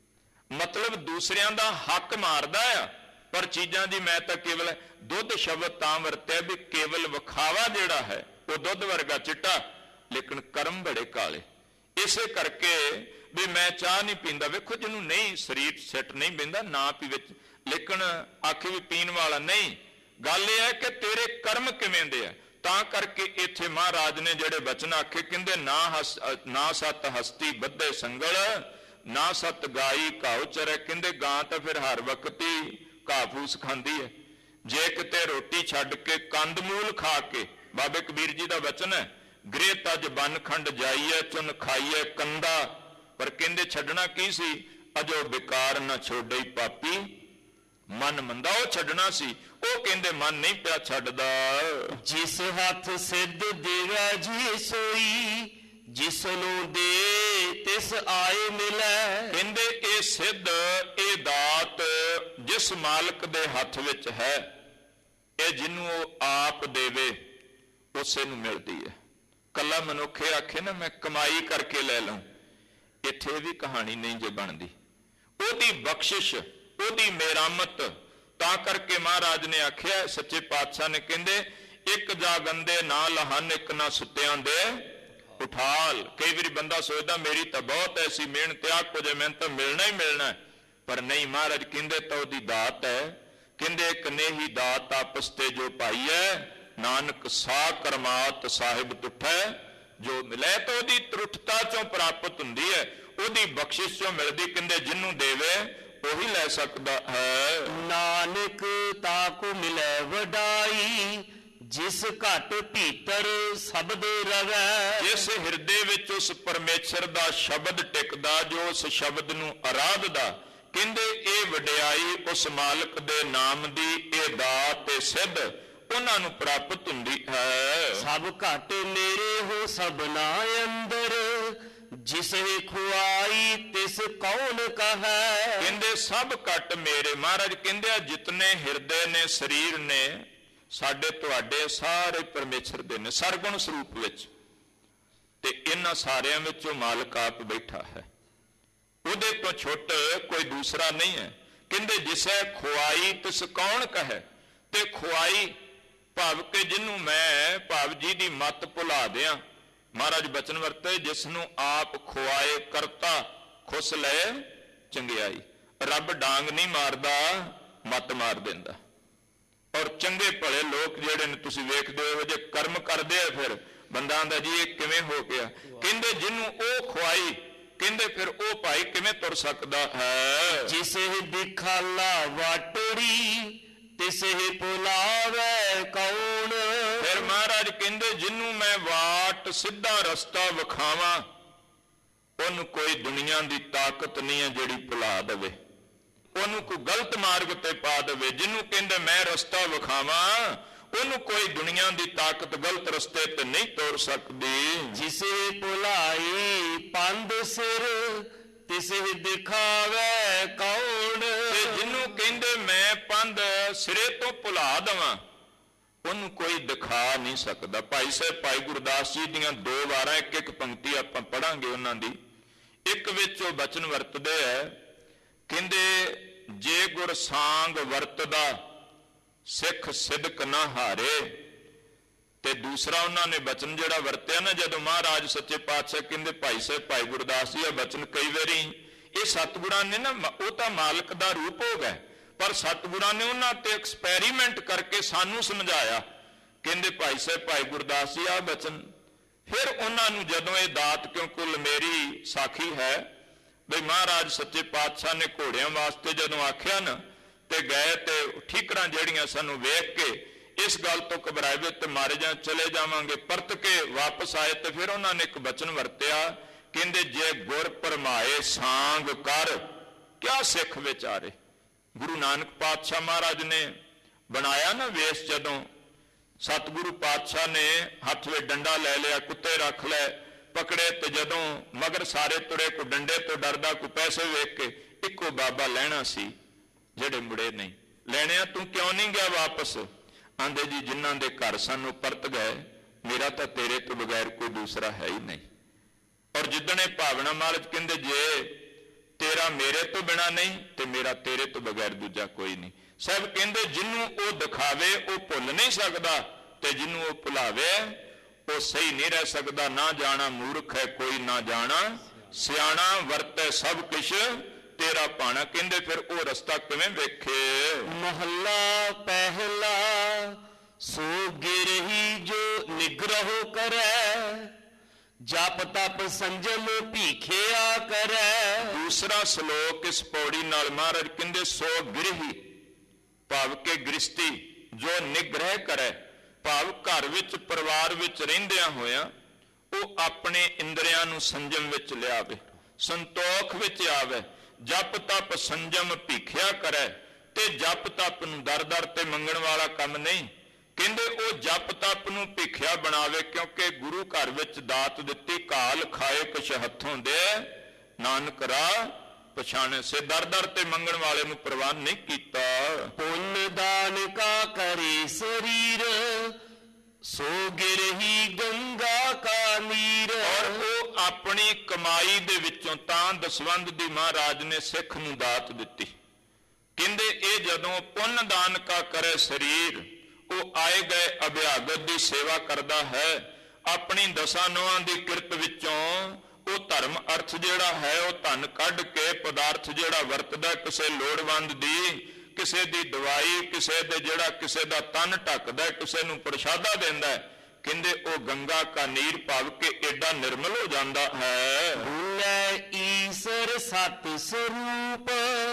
ਮਤਲਬ ਦੂਸਰਿਆਂ ਦਾ ਹੱਕ ਮਾਰਦਾ ਆ, ਪਰ ਚੀਜ਼ਾਂ ਦੀ ਮੈਂ ਤਾਂ ਕੇਵਲ ਦੁੱਧ ਸ਼ਬਦ ਤਾਂ ਵਰਤਿਆ ਵੀ ਕੇਵਲ ਵਿਖਾਵਾ ਜਿਹੜਾ ਹੈ ਉਹ ਦੁੱਧ ਵਰਗਾ ਚਿੱਟਾ, ਲੇਕਿਨ ਕਰਮ ਬੜੇ ਕਾਲੇ। ਇਸੇ ਕਰਕੇ ਵੀ ਮੈਂ ਚਾਹ ਨਹੀਂ ਪੀਂਦਾ। ਵੇਖੋ ਜਿਹਨੂੰ ਨਹੀਂ ਸਰੀਰ ਸੈੱਟ ਨਹੀਂ ਬਹਿੰਦਾ ਨਾ ਪੀਵੇ, ਲੇਕਿਨ ਆਖੇ ਵੀ ਪੀਣ ਵਾਲਾ ਨਹੀਂ। ਗੱਲ ਇਹ ਹੈ ਕਿ ਤੇਰੇ ਕਰਮ ਕਿਵੇਂ ਦੇ ਆ। ਤਾਂ ਕਰਕੇ ਇੱਥੇ ਮਹਾਰਾਜ ਨੇ ਜਿਹੜੇ ਬਚਨ ਆਖੇ, ਕਹਿੰਦੇ ਨਾ ਸਤ ਹਸਤੀ ਬੱਧੇ ਸੰਗਲ, ਨਾ ਸਤ ਗਾਈ ਘਾਉ ਚਰੈ। ਕਹਿੰਦੇ ਗਾਂ ਤਾਂ ਫਿਰ ਹਰ ਵਕਤ ਹੀ ਘਾਹ ਫੂਸ ਖਾਂਦੀ ਹੈ। ਜੇ ਕਿਤੇ ਰੋਟੀ ਛੱਡ ਕੇ ਕੰਦ ਮੂਲ ਖਾ ਕੇ, ਬਾਬੇ ਕਬੀਰ ਜੀ ਦਾ ਵਚਨ ਹੈ, ਗ੍ਰਹਿ ਤਜ ਬਨ ਖੰਡ ਜਾਈਏ ਚੁਨ ਖਾਈਏ ਕੰਦਾ। ਪਰ ਕਹਿੰਦੇ ਛੱਡਣਾ ਕੀ ਸੀ? ਅਜੋ ਬਿਕਾਰ ਨਾ ਛੋੜਈ ਪਾਪੀ ਮਨ ਮੰਦਾ। ਉਹ ਛੱਡਣਾ ਸੀ, ਉਹ ਕਹਿੰਦੇ ਮਨ ਨਹੀਂ ਪਿਆ ਛੱਡਦਾ। ਜਿਸ ਹੱਥ ਸਿੱਧ ਦੇਵੈ ਜੀ ਸੋਈ, ਜਿਸ ਨੂੰ ਦੇ ਤਿਸ ਆਏ ਮਿਲੈ। ਕਹਿੰਦੇ ਇਹ ਸਿੱਧ, ਇਹ ਦਾਤ ਜਿਸ ਮਾਲਕ ਦੇ ਹੱਥ ਵਿੱਚ ਹੈ, ਇਹ ਜਿਹਨੂੰ ਉਹ ਆਪ ਦੇਵੇ ਉਸੇ ਨੂੰ ਮਿਲਦੀ ਹੈ। ਕੱਲਾ ਮਨੁੱਖ ਇਹ ਆਖੇ ਨਾ ਮੈਂ ਕਮਾਈ ਕਰਕੇ ਲੈ ਲਵਾਂ, ਇੱਥੇ ਵੀ ਕਹਾਣੀ ਨਹੀਂ ਜੇ ਬਣਦੀ। ਉਹਦੀ ਬਖਸ਼ਿਸ਼, ਉਹਦੀ ਮੇਰਾਮਤ। ਤਾਂ ਕਰਕੇ ਮਹਾਰਾਜ ਨੇ ਆਖਿਆ, ਸੱਚੇ ਪਾਤਸ਼ਾਹ ਨੇ, ਕਹਿੰਦੇ ਇੱਕ ਜਾਗੰਦੇ ਨਾ ਲਹਨ, ਇੱਕ ਨਾ ਸੁੱਤਿਆਂ ਦੇ ਉਠਾਲ। ਕਈ ਵਾਰੀ ਬੰਦਾ ਸੋਚਦਾ ਮੇਰੀ ਤਾਂ ਬਹੁਤ ਐਸੀ ਮਿਹਨਤ ਆ, ਕੁਝ ਮੈਨੂੰ ਤਾਂ ਮਿਲਣਾ ਹੀ ਮਿਲਣਾ, ਪਰ ਨਹੀਂ। ਮਹਾਰਾਜ ਕਹਿੰਦੇ ਤਾਂ ਉਹਦੀ ਦਾਤ ਹੈ। ਕਹਿੰਦੇ ਇੱਕ ਨੇ ਹੀ ਦਾਤ ਆਪਸ ਤੇ ਜੋ ਪਾਈ ਹੈ, ਨਾਨਕ ਸਾ ਕਰਮਾਤ ਸਾਹਿਬ ਤੁਠੈ ਜੋ ਮਿਲੇ। ਤਾਂ ਉਹਦੀ ਤਰੁੱਠਤਾ ਚੋਂ ਪ੍ਰਾਪਤ ਹੁੰਦੀ ਹੈ, ਉਹਦੀ ਬਖਸ਼ਿਸ਼ ਚੋਂ ਮਿਲਦੀ। ਕਹਿੰਦੇ ਜਿਹਨੂੰ ਦੇਵੇ ਉਹੀ ਲੈ ਸਕਦਾ ਹੈ। ਨਾਨਕ ਤਾਕੂ ਮਿਲੇ ਵਡਾਈ, ਜਿਸ ਘਟ ਭੀਤਰ ਸ਼ਬਦ ਰਵੈ। ਜਿਸ ਹਿਰਦੇ ਵਿੱਚ ਉਸ ਪਰਮੇਸ਼ਰ ਦਾ ਸ਼ਬਦ ਟਿਕਦਾ, ਜੋ ਉਸ ਸ਼ਬਦ ਨੂੰ ਅਰਾਧਦਾ, ਕਹਿੰਦੇ ਇਹ ਵਡਿਆਈ ਉਸ ਮਾਲਕ ਦੇ ਨਾਮ ਦੀ, ਇਹ ਦਾਤ ਤੇ ਸਿੱਧ ਉਹਨਾਂ ਨੂੰ ਪ੍ਰਾਪਤ ਹੁੰਦੀ ਹੈ। ਸਭ ਘਟ ਮੇਰੇ ਹੋ ਸਭਨਾ ਅੰਦਰ, ਜਿਸ ਹੀ ਖੁਆਈ ਤਿਸ ਕੌਣ ਕਹੈ। ਕਹਿੰਦੇ ਸਭ ਘਟ ਮੇਰੇ। ਮਹਾਰਾਜ ਕਹਿੰਦੇ ਆ ਜਿਤਨੇ ਹਿਰਦੇ ਨੇ, ਸਰੀਰ ਨੇ ਸਾਡੇ, ਤੁਹਾਡੇ ਸਾਰੇ ਪਰਮੇਸ਼ਰ ਦੇ ਨੇ ਸਰਗੁਣ ਸਰੂਪ ਵਿੱਚ, ਤੇ ਇਹਨਾਂ ਸਾਰਿਆਂ ਵਿੱਚ ਉਹ ਮਾਲਕ ਆਪ ਬੈਠਾ ਹੈ। ਉਹਦੇ ਤੋਂ ਛੁੱਟ ਕੋਈ ਦੂਸਰਾ ਨਹੀਂ ਹੈ। ਕਹਿੰਦੇ ਜਿਸੈ ਖੁਆਈ ਤਿਸ ਕੌਣ ਕਹੈ। ਤੇ ਖੁਆਈ ਭਾਵ ਕਿ ਜਿਹਨੂੰ ਮੈਂ ਭਾਵ ਜੀ ਦੀ ਮੱਤ ਭੁਲਾ ਦਿਆਂ। ਮਹਾਰਾਜ ਬਚਨ ਵਰਤੇ, ਜਿਸ ਨੂੰ ਆਪ ਖੁਆਏ ਕਰਤਾ ਖੁਸ ਲੈ ਚੰਗਿਆਈ। ਰੱਬ ਡਾਂਗ ਨਹੀਂ ਮਾਰਦਾ, ਮੱਤ ਮਾਰ ਦਿੰਦਾ। ਔਰ ਚੰਗੇ ਭਲੇ ਲੋਕ ਜਿਹੜੇ ਨੇ ਤੁਸੀਂ ਵੇਖਦੇ ਹੋ, ਇਹੋ ਜਿਹੇ ਕਰਮ ਕਰਦੇ ਆ, ਫਿਰ ਬੰਦਾ ਆਂਦਾ ਜੀ ਇਹ ਕਿਵੇਂ ਹੋ ਗਿਆ। ਕਹਿੰਦੇ ਜਿਹਨੂੰ ਉਹ ਖੁਆਈ, ਕਹਿੰਦੇ ਫਿਰ ਉਹ ਭਾਈ ਕਿਵੇਂ ਤੁਰ ਸਕਦਾ ਹੈ। ਜਿਸੇ ਦਿਖਾਲਾ ਵਾਟੜੀ, ਤਿਸੇ ਭੁਲਾਵੇ ਕੌਣ। ਫਿਰ ਮਹਾਰਾਜ ਕਹਿੰਦੇ ਜਿਹਨੂੰ ਮੈਂ ਵਾਟ ਸਿੱਧਾ ਰਸਤਾ ਵਿਖਾਵਾਂ, ਉਹਨੂੰ ਕੋਈ ਦੁਨੀਆ ਦੀ ਤਾਕਤ ਨਹੀਂ ਹੈ ਜਿਹੜੀ ਭੁਲਾ ਦੇਵੇ, ਉਹਨੂੰ ਕੋਈ ਗਲਤ ਮਾਰਗ ਤੇ ਪਾ ਦੇਵੇ। ਜਿਹਨੂੰ ਕਹਿੰਦੇ ਮੈਂ ਰਸਤਾ ਵਿਖਾਵਾਂ, ਉਹਨੂੰ ਕੋਈ ਦੁਨੀਆ ਦੀ ਤਾਕਤ ਗਲਤ ਰਸਤੇ ਤੇ ਨਹੀਂ ਤੋਰ ਸਕਦੀ। ਜਿਸੇ ਭੁਲਾਈ ਪੰਧ ਸਿਰ, ਤਿਸੇ ਦਿਖਾਵੇ ਕੌਣ। ਤੇ ਜਿਹਨੂੰ ਕਹਿੰਦੇ ਮੈਂ ਪੰਧ ਸਿਰੇ ਤੋਂ ਭੁਲਾ ਦੇਵਾਂ, ਉਹਨੂੰ ਕੋਈ ਦਿਖਾ ਨਹੀਂ ਸਕਦਾ। ਭਾਈ ਸਾਹਿਬ ਭਾਈ ਗੁਰਦਾਸ ਜੀ ਦੀਆਂ 2 ਵਾਰਾਂ, ਇੱਕ ਇੱਕ ਪੰਕਤੀ ਆਪਾਂ ਪੜਾਂਗੇ ਉਹਨਾਂ ਦੀ। ਇੱਕ ਵਿੱਚ ਉਹ ਬਚਨ ਵਰਤਦੇ ਹੈ, ਕਹਿੰਦੇ ਜੇ ਗੁਰ ਸਾਂਗ ਵਰਤਦਾ ਸਿੱਖ ਸਿਦਕ ਨਾ ਹਾਰੇ। ਤੇ ਦੂਸਰਾ ਉਹਨਾਂ ਨੇ ਬਚਨ ਜਿਹੜਾ ਵਰਤਿਆ ਨਾ, ਜਦੋਂ ਮਹਾਰਾਜ ਸੱਚੇ ਪਾਤਸ਼ਾਹ ਕਹਿੰਦੇ ਭਾਈ ਸਾਹਿਬ ਭਾਈ ਗੁਰਦਾਸ ਜੀ, ਇਹ ਬਚਨ ਕਈ ਵਾਰੀ ਇਹ ਸਤਿਗੁਰਾਂ ਨੇ ਨਾ, ਉਹ ਤਾਂ ਮਾਲਕ ਦਾ ਰੂਪ ਹੋ ਗਏ, ਪਰ ਸਤਿਗੁਰਾਂ ਨੇ ਉਹਨਾਂ ਤੇ ਐਕਸਪੈਰੀਮੈਂਟ ਕਰਕੇ ਸਾਨੂੰ ਸਮਝਾਇਆ। ਕਹਿੰਦੇ ਭਾਈ ਸਾਹਿਬ ਭਾਈ ਗੁਰਦਾਸ ਜੀ ਆਹ ਬਚਨ, ਫਿਰ ਉਹਨਾਂ ਨੂੰ ਜਦੋਂ ਇਹ ਦਾਤ, ਕਿਉਂਕਿ ਮੇਰੀ ਸਾਖੀ ਹੈ ਬਈ ਮਹਾਰਾਜ ਸੱਚੇ ਪਾਤਸ਼ਾਹ ਨੇ ਘੋੜਿਆਂ ਵਾਸਤੇ ਜਦੋਂ ਆਖਿਆ ਨਾ, ਤੇ ਗਏ ਤੇ ਠੀਕਰਾਂ ਜਿਹੜੀਆਂ ਸਾਨੂੰ ਵੇਖ ਕੇ ਇਸ ਗੱਲ ਤੋਂ ਘਬਰਾਏ ਤੇ ਮਾਰੇ ਜਾਂ ਚਲੇ ਜਾਵਾਂਗੇ, ਪਰਤ ਕੇ ਵਾਪਸ ਆਏ। ਤੇ ਫਿਰ ਉਹਨਾਂ ਨੇ ਇੱਕ ਬਚਨ ਵਰਤਿਆ, ਕਹਿੰਦੇ ਜੇ ਗੁਰ ਪਰਮਾਏ ਸਾਂਗ ਕਰ, ਕਿਆ ਸਿੱਖ ਵਿਚਾਰੇ। ਗੁਰੂ ਨਾਨਕ ਪਾਤਸ਼ਾਹ ਮਹਾਰਾਜ ਨੇ ਬਣਾਇਆ ਨਾ ਵੇਸ, ਜਦੋਂ ਸਤਿਗੁਰੂ ਪਾਤਸ਼ਾਹ ਨੇ ਹੱਥ ਵਿੱਚ ਡੰਡਾ ਲੈ ਲਿਆ, ਕੁੱਤੇ ਰੱਖ ਲਏ ਪਕੜੇ, ਤੇ ਜਦੋਂ ਮਗਰ ਸਾਰੇ ਤੁਰੇ, ਕੋਈ ਡੰਡੇ ਤੋਂ ਡਰਦਾ, ਕੋਈ ਪੈਸੇ ਵੇਖ ਕੇ, ਇੱਕੋ ਬਾਬਾ ਲੈਣਾ ਸੀ, ਜਿਹੜੇ ਮੁੜੇ ਨਹੀਂ। ਲੈਣਿਆ ਤੂੰ ਕਿਉਂ ਨਹੀਂ ਗਿਆ ਵਾਪਸ? ਆਂਦੇ ਜੀ ਜਿਨ੍ਹਾਂ ਦੇ ਘਰ ਸਾਨੂੰ ਪਰਤ ਗਏ, ਮੇਰਾ ਤਾਂ ਤੇਰੇ ਤੋਂ ਬਗੈਰ ਕੋਈ ਦੂਸਰਾ ਹੈ ਹੀ ਨਹੀਂ। ਔਰ ਜਿੱਦਣੇ ਭਾਵਨਾ ਮਾਲਕ ਕਹਿੰਦੇ ਜੇ ਤੇਰਾ ਮੇਰੇ ਤੋਂ ਬਿਨਾ ਨਹੀਂ, ਤੇ ਮੇਰਾ ਤੇਰੇ ਤੋਂ ਬਗੈਰ ਦੂਜਾ ਕੋਈ ਨਹੀਂ। ਸਾਹਿਬ ਕਹਿੰਦੇ ਜਿਹਨੂੰ ਉਹ ਦਿਖਾਵੇ ਉਹ ਭੁੱਲ ਨਹੀਂ ਸਕਦਾ, ਤੇ ਜਿਹਨੂੰ ਉਹ ਭੁਲਾਵੇ ਉਹ ਸਹੀ ਨਹੀਂ ਰਹਿ ਸਕਦਾ। ਨਾ ਜਾਣਾ ਮੂਰਖ ਹੈ ਕੋਈ, ਨਾ ਜਾਣਾ ਸਿਆਣਾ, ਵਰਤੈ ਸਭ ਕੁਛ ਤੇਰਾ ਭਾਣਾ। ਕਹਿੰਦੇ ਫਿਰ ਉਹ ਰਸਤਾ ਕਿਵੇਂ ਵੇਖੇ। ਮਹੱਲਾ ਪਹਿਲਾ सो गिरही जो निग्रह करे जप तप संजम भीखिया करे। दूसरा श्लोक इस पौड़ी नाल महाराज कहंदे सो गिरही भाव के गृहस्थी जो निग्रह करे भाव घर विच परिवार विच रहिंदियां होया ਉਹ ਆਪਣੇ ਇੰਦਰੀਆਂ ਨੂੰ ਸੰਜਮ ਵਿੱਚ ਲਿਆਵੇ, ਸੰਤੋਖ ਵਿੱਚ ਆਵੇ, ਜਪ ਤਪ ਸੰਜਮ ਭੀਖਿਆ ਕਰੇ। ਤੇ ਜਪ ਤਪ ਨੂੰ ਦਰ ਦਰ ਤੇ ਮੰਗਣ ਵਾਲਾ ਕੰਮ ਨਹੀਂ, ਕਹਿੰਦੇ ਉਹ ਜਪ ਤਪ ਨੂੰ ਭੀਖਿਆ ਬਣਾਵੇ, ਕਿਉਂਕਿ ਗੁਰੂ ਘਰ ਵਿੱਚ ਦਾਤ ਦਿੱਤੀ ਕਾਲ ਖਾਏ ਕੁਛ ਹੱਥੋਂ ਦੇ ਨਾਨਕ ਰਾਹ ਪਛਾਣੇ ਸੇ। ਦਰ ਦਰ ਤੇ ਮੰਗਣ ਵਾਲੇ ਨੂੰ ਪ੍ਰਵਾਨ ਨਹੀਂ ਕੀਤਾ। ਪੁੰਨ ਦਾਨ ਕਾ ਕਰੇ ਸਰੀਰ ਸੋ ਗਿਰਹੀ ਗੰਗਾ ਕਾ ਨੀਰ। ਔਰ ਉਹ ਆਪਣੀ ਕਮਾਈ ਦੇ ਵਿੱਚੋਂ ਤਾਂ ਦਸਵੰਧ ਦੀ ਮਹਾਰਾਜ ਨੇ ਸਿੱਖ ਨੂੰ ਦਾਤ ਦਿੱਤੀ। ਕਹਿੰਦੇ ਇਹ ਜਦੋਂ ਪੁੰਨ ਦਾਨ ਕਾ ਕਰੇ ਸਰੀਰ, ਉਹ ਆਏ ਗਏ ਅਭਿਆਗਤ ਦੀ ਸੇਵਾ ਕਰਦਾ ਹੈ, ਆਪਣੀ ਦਸਾਂ ਨੋਹਾਂ ਦੀ ਕਿਰਤ ਵਿੱਚੋਂ ਉਹ ਧਰਮ ਅਰਥ ਜਿਹੜਾ ਹੈ ਉਹ ਧਨ ਕੱਢ ਕੇ ਪਦਾਰਥ ਜਿਹੜਾ ਵਰਤਦਾ ਕਿਸੇ ਲੋੜਵੰਦ ਦੀ, ਕਿਸੇ ਦੀ ਦਵਾਈ, ਕਿਸੇ ਦੇ ਜਿਹੜਾ ਕਿਸੇ ਦਾ ਤਨ ਢੱਕਦਾ, ਕਿਸੇ ਨੂੰ ਪ੍ਰਸ਼ਾਦਾ ਦਿੰਦਾ, ਕਹਿੰਦੇ ਉਹ ਗੰਗਾ ਕਾ ਨੀਰ ਭਾਵ ਕੇ ਏਡਾ ਨਿਰਮਲ ਹੋ ਜਾਂਦਾ ਹੈ। ਭੁੱਲੇ ਈਸ਼ਰ ਸਤ ਸਰੂਪ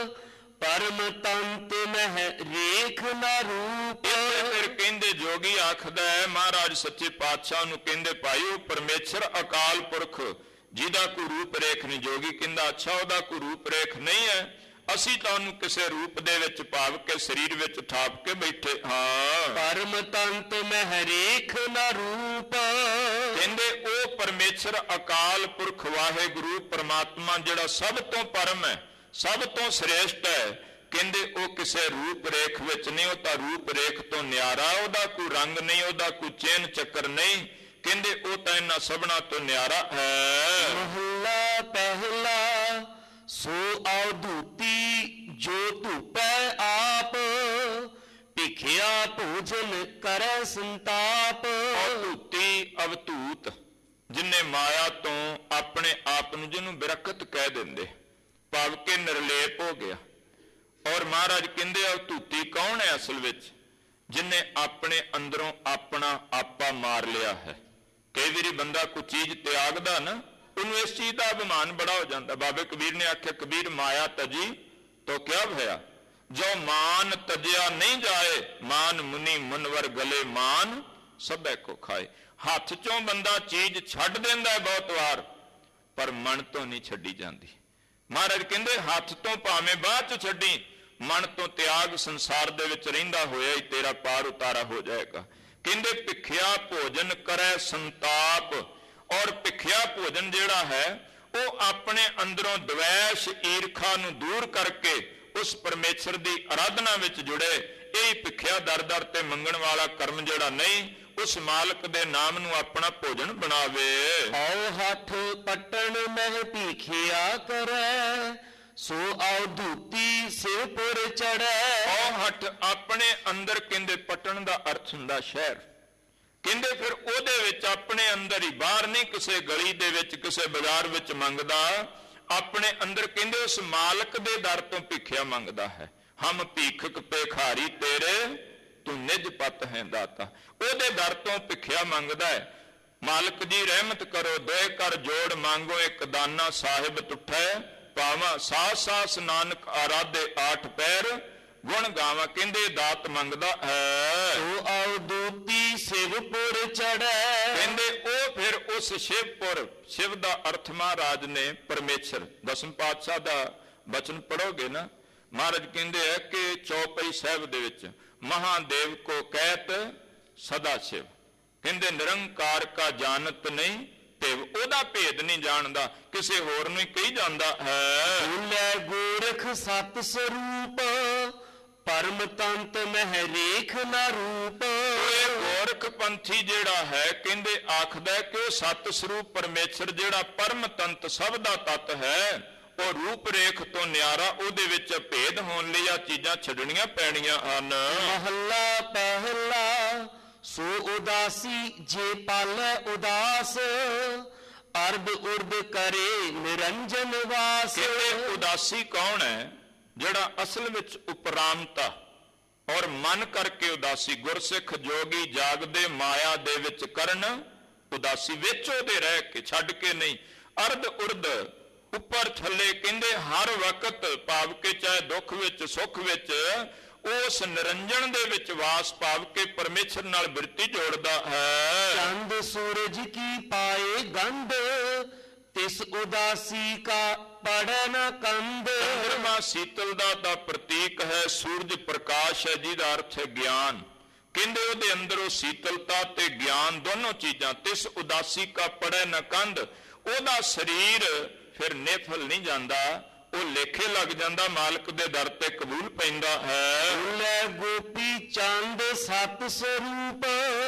ਪਰਮ ਤੰਤ ਮਹਿ ਰੇਖ ਨਾ ਰੂਪ। ਫਿਰ ਕਹਿੰਦੇ ਜੋਗੀ ਆਖਦਾ ਹੈ ਮਹਾਰਾਜ ਸੱਚੇ ਪਾਤਸ਼ਾਹ ਨੂੰ, ਕਹਿੰਦੇ ਭਾਈ ਉਹ ਪਰਮੇਸ਼ਰ ਅਕਾਲ ਪੁਰਖ ਜਿਹਦਾ ਕੋਈ ਰੂਪ ਰੇਖ ਨਹੀਂ। ਜੋਗੀ ਕਹਿੰਦਾ ਅੱਛਾ ਉਹਦਾ ਕੋਈ ਰੂਪ ਰੇਖ ਨਹੀਂ ਹੈ, ਅਸੀਂ ਤਾਂ ਉਹਨੂੰ ਕਿਸੇ ਰੂਪ ਦੇ ਵਿੱਚ ਭਾਵ ਕੇ ਸਰੀਰ ਵਿੱਚ ਠਾਪ ਕੇ ਬੈਠੇ ਹਾਂ। ਪਰਮ ਤੰਤ ਮਹਿ ਰੇਖ ਨਾ ਰੂਪ। ਕਹਿੰਦੇ ਉਹ ਪਰਮੇਸ਼ਰ ਅਕਾਲ ਪੁਰਖ ਵਾਹਿਗੁਰੂ ਪਰਮਾਤਮਾ ਜਿਹੜਾ ਸਭ ਤੋਂ ਪਰਮ ਹੈ, ਸਭ ਤੋਂ ਸ੍ਰੇਸ਼ਟ ਹੈ, ਕਹਿੰਦੇ ਉਹ ਕਿਸੇ ਰੂਪ ਰੇਖ ਵਿੱਚ ਨਹੀਂ, ਉਹ ਤਾਂ ਰੂਪ ਰੇਖ ਤੋਂ ਨਿਆਰਾ, ਉਹਦਾ ਕੋਈ ਰੰਗ ਨਹੀਂ, ਉਹਦਾ ਕੋਈ ਚਿੰਨ ਚੱਕਰ ਨਹੀਂ, ਕਹਿੰਦੇ ਉਹ ਤਾਂ ਇਹਨਾਂ ਸਭਨਾ ਤੋਂ ਨਿਆਰਾ ਹੈ। ਮਹੱਲਾ ਪਹਿਲਾ ਸੋ ਅਵਧੂਤੀ ਜੋ ਧੂਪੈ ਆਪ ਭਿਖਿਆ ਭੋਜਨ ਕਰੈ ਸੰਤਾਪ। ਅਵਧੂਤੀ ਅਵਧੂਤ ਜਿਨੇ ਮਾਇਆ ਤੋਂ ਆਪਣੇ ਆਪ ਨੂੰ ਜਿਹਨੂੰ ਬਿਰਕਤ ਕਹਿ ਦਿੰਦੇ ਭਾਵ ਕੇ ਨਿਰਲੇਪ ਹੋ ਗਿਆ। ਔਰ ਮਹਾਰਾਜ ਕਹਿੰਦੇ ਅਵਧੂਤੀ ਕੌਣ ਹੈ ਅਸਲ ਵਿੱਚ? ਜਿਨੇ ਆਪਣੇ ਅੰਦਰੋਂ ਆਪਣਾ ਆਪਾ ਮਾਰ ਲਿਆ ਹੈ। ਕਈ ਵਾਰੀ ਬੰਦਾ ਕੋਈ ਚੀਜ਼ ਤਿਆਗਦਾ ਨਾ, ਉਹਨੂੰ ਇਸ ਚੀਜ਼ ਦਾ ਅਭਿਮਾਨ ਬੜਾ ਹੋ ਜਾਂਦਾ। ਬਾਬੇ ਕਬੀਰ ਨੇ ਆਖਿਆ ਕਬੀਰ ਮਾਇਆ ਤਜੀ ਤੋ ਕਿਆ ਭਇਆ, ਜੋ ਮਾਨ ਤਜਿਆ ਨਹੀਂ ਜਾਏ ਮਾਨ ਮੁਨੀ ਮੁਨਵਰ ਗਲੇ ਮਾਨ ਸਭੈ ਕੋ ਖਾਏ। ਹੱਥ ਚੋਂ ਬੰਦਾ ਚੀਜ਼ ਛੱਡ ਦਿੰਦਾ ਬਹੁਤ ਵਾਰ, ਪਰ ਮਨ ਤੋਂ ਨਹੀਂ ਛੱਡੀ ਜਾਂਦੀ। ਮਹਾਰਾਜ ਕਹਿੰਦੇ ਹੱਥ ਤੋਂ ਭਾਵੇਂ ਬਾਅਦ ਚ ਛੱਡੀ, ਮਨ ਤੋਂ ਤਿਆਗ ਸੰਸਾਰ ਦੇ ਵਿੱਚ ਰਹਿੰਦਾ ਹੋਇਆ ਹੀ ਤੇਰਾ ਪਾਰ ਉਤਾਰਾ ਹੋ ਜਾਏਗਾ। ਕਹਿੰਦੇ ਭਿਖਿਆ ਭੋਜਨ ਕਰੈ ਸੰਤਾਪ। ਔਰ ਭਿਖਿਆ ਭੋਜਨ ਜਿਹੜਾ ਹੈ ਉਹ ਆਪਣੇ ਅੰਦਰੋਂ ਦਵੈਸ਼ ਈਰਖਾ ਨੂੰ ਦੂਰ ਕਰਕੇ ਉਸ ਪਰਮੇਸ਼ਰ ਦੀ ਅਰਾਧਨਾ ਵਿੱਚ ਜੁੜੇ। ਇਹ ਭਿਖਿਆ ਦਰ ਦਰ ਤੇ ਮੰਗਣ ਵਾਲਾ ਕਰਮ ਜਿਹੜਾ ਨਹੀਂ, ਉਸ ਮਾਲਕ ਦੇ ਨਾਮ ਨੂੰ ਆਪਣਾ ਭੋਜਨ ਬਣਾਵੇ। ਔ ਹੱਥ ਪਟਣ ਮਹਿ ਭੀਖਿਆ ਕਰੈ ਸੋ ਅਵਧੂਤੀ ਸਿਰ ਪੁਰ ਚੜੈ। ਔ ਹੱਥ ਆਪਣੇ ਅੰਦਰ ਕਹਿੰਦੇ ਪਟਣ ਦਾ ਅਰਥ ਹੁੰਦਾ ਸ਼ਹਿਰ। ਕਹਿੰਦੇ ਫਿਰ ਉਹਦੇ ਵਿੱਚ ਆਪਣੇ ਅੰਦਰ ਹੀ, ਬਾਹਰ ਨਹੀਂ ਕਿਸੇ ਗਲੀ ਦੇ ਵਿੱਚ ਕਿਸੇ ਬਾਜ਼ਾਰ ਵਿੱਚ ਮੰਗਦਾ, ਆਪਣੇ ਅੰਦਰ ਕਹਿੰਦੇ ਉਸ ਮਾਲਕ ਦੇ ਦਰ ਤੋਂ ਭਿਖਿਆ ਮੰਗਦਾ ਹੈ। ਹਮ ਭੀਖਕ ਭਿਖਾਰੀ ਤੇਰੇ ਤੂੰ ਨਿਜ ਪਤ ਹੈ ਦਾਤਾ। ਉਹਦੇ ਦਰ ਤੋਂ ਭਿਖਿਆ ਮੰਗਦਾ ਹੈ। ਮਾਲਕ ਜੀ ਰਹਿਮਤ ਕਰੋ ਦੋਏ ਕਰ ਜੋੜ ਮੰਗੋ ਇੱਕ ਦਾਨਾ ਸਾਹਿਬ ਤੁਠੈ ਪਾਵਾਂ ਸਾਸ ਸਾਸ ਨਾਨਕ ਆਰਾਧੇ ਆਠ ਪੈਰ ਗੁਣ ਗਾਵਾਂ। ਕਹਿੰਦੇ ਦਾਤ ਮੰਗਦਾ ਹੈ। ਸੋ ਅਵਧੂਤੀ ਸਿਵਪੁਰ ਚੜੈ। ਕਹਿੰਦੇ ਉਹ ਫਿਰ ਉਸ ਸ਼ਿਵਪੁਰ, ਸ਼ਿਵ ਦਾ ਅਰਥ ਮਹਾਰਾਜ ਨੇ ਪਰਮੇਸ਼ਰ, ਦਸਮ ਪਾਤਸ਼ਾਹ ਦਾ ਬਚਨ ਪੜੋਗੇ ਨਾ, ਮਹਾਰਾਜ ਕਹਿੰਦੇ ਹੈ ਕਿ ਚੌਪਈ ਸਾਹਿਬ ਦੇ ਵਿੱਚ ਮਹਾਦੇਵ ਕੋ ਕਹਿਤ ਸਦਾ ਸ਼ਿਵ। ਕਹਿੰਦੇ ਨਿਰੰਕਾਰ ਕਾ ਜਾਣਤ ਨਹੀਂ ਭੇਵ, ਉਹਦਾ ਭੇਦ ਨਹੀਂ ਜਾਣਦਾ, ਕਿਸੇ ਹੋਰ ਨੂੰ ਹੀ ਕਹੀ ਜਾਂਦਾ ਹੈ। ਭੁੱਲੇ ਗੋਰਖ ਸਤ ਸਰੂਪ ਪਰਮ ਤੰਤ ਮਹਿ ਰੇਖ ਨਾ ਰੂਪ। ਇਹ ਗੋਰਖ ਪੰਥੀ ਜਿਹੜਾ ਹੈ ਕਹਿੰਦੇ ਆਖਦਾ ਕਿ ਉਹ ਸਤ ਸਰੂਪ ਪਰਮੇਸ਼ਰ ਜਿਹੜਾ ਪਰਮ ਤੰਤ ਸਭ ਦਾ ਤਤ ਹੈ, ਉਹ ਰੂਪ ਰੇਖ ਤੋਂ ਨਿਆਰਾ, ਉਹਦੇ ਵਿੱਚ ਭੇਦ ਹੋਣ ਲਈ ਆ ਚੀਜ਼ਾਂ ਛੱਡਣੀਆਂ ਪੈਣੀਆਂ ਹਨ। ਮਹੱਲਾ ਪਹਿਲਾ ਸੋ ਉਦਾਸੀ ਜੇ ਪਾਲੈ ਉਦਾਸ ਅਰਧ ਉਰਧ ਕਰੇ ਨਿਰੰਜਨ ਵਾਸ। ਕਹਿੰਦੇ ਉਦਾਸੀ ਕੌਣ ਹੈ? ਜਿਹੜਾ ਅਸਲ ਵਿੱਚ ਉਪਰਾਮਤਾ, ਔਰ ਮਨ ਕਰਕੇ ਉਦਾਸੀ। ਗੁਰਸਿੱਖ ਜੋਗੀ ਜਾਗਦੇ ਮਾਇਆ ਦੇ ਵਿੱਚ ਕਰਨ ਉਦਾਸੀ, ਵਿੱਚ ਉਹਦੇ ਰਹਿ ਕੇ, ਛੱਡ ਕੇ ਨਹੀਂ। ਅਰਧ ਉਰਧ, ਉੱਪਰ ਥੱਲੇ, ਕਹਿੰਦੇ ਹਰ ਵਕਤ ਭਾਵ ਕੇ ਚਾਹੇ ਦੁੱਖ ਵਿੱਚ ਸੁੱਖ ਵਿੱਚ ਉਸ ਨਿਰੰਜਨ ਦੇ ਵਿੱਚ ਵਾਸ ਭਾਵ ਕੇ ਪਰਮੇਸ਼ਰ ਨਾਲ ਬਿਰਤੀ ਜੋੜਦਾ ਹੈ। ਚੰਦ ਸੂਰਜ ਕੀ ਪਾਏ ਗੰਧ, ਤਿਸ ਉਦਾਸੀ ਕਾ ਪੜੈ ਨਾ ਕੰਧ। ਚੰਦਰਮਾ ਸੀਤਲਤਾ ਦਾ ਪ੍ਰਤੀਕ ਹੈ, ਸੂਰਜ ਪ੍ਰਕਾਸ਼ ਹੈ ਜਿਹਦਾ ਅਰਥ ਹੈ ਗਿਆਨ। ਕਹਿੰਦੇ ਉਹਦੇ ਅੰਦਰ ਉਹ ਸੀਤਲਤਾ ਤੇ ਗਿਆਨ ਦੋਨੋਂ ਚੀਜ਼ਾਂ। ਤਿਸ ਉਦਾਸੀ ਕਾ ਪੜੈ ਨਾ ਕੰਧ, ਉਹਦਾ ਸਰੀਰ ਫਿਰ ਨਿਫਲ ਨਹੀਂ ਜਾਂਦਾ, ਉਹ ਲੇਖੇ ਲੱਗ ਜਾਂਦਾ, ਮਾਲਕ ਦੇ ਦਰ ਤੇ ਕਬੂਲ ਪੈਂਦਾ ਹੈ। ਲੈ ਗੋਪੀ ਚੰਦ ਸਤ ਸਰੂਪ,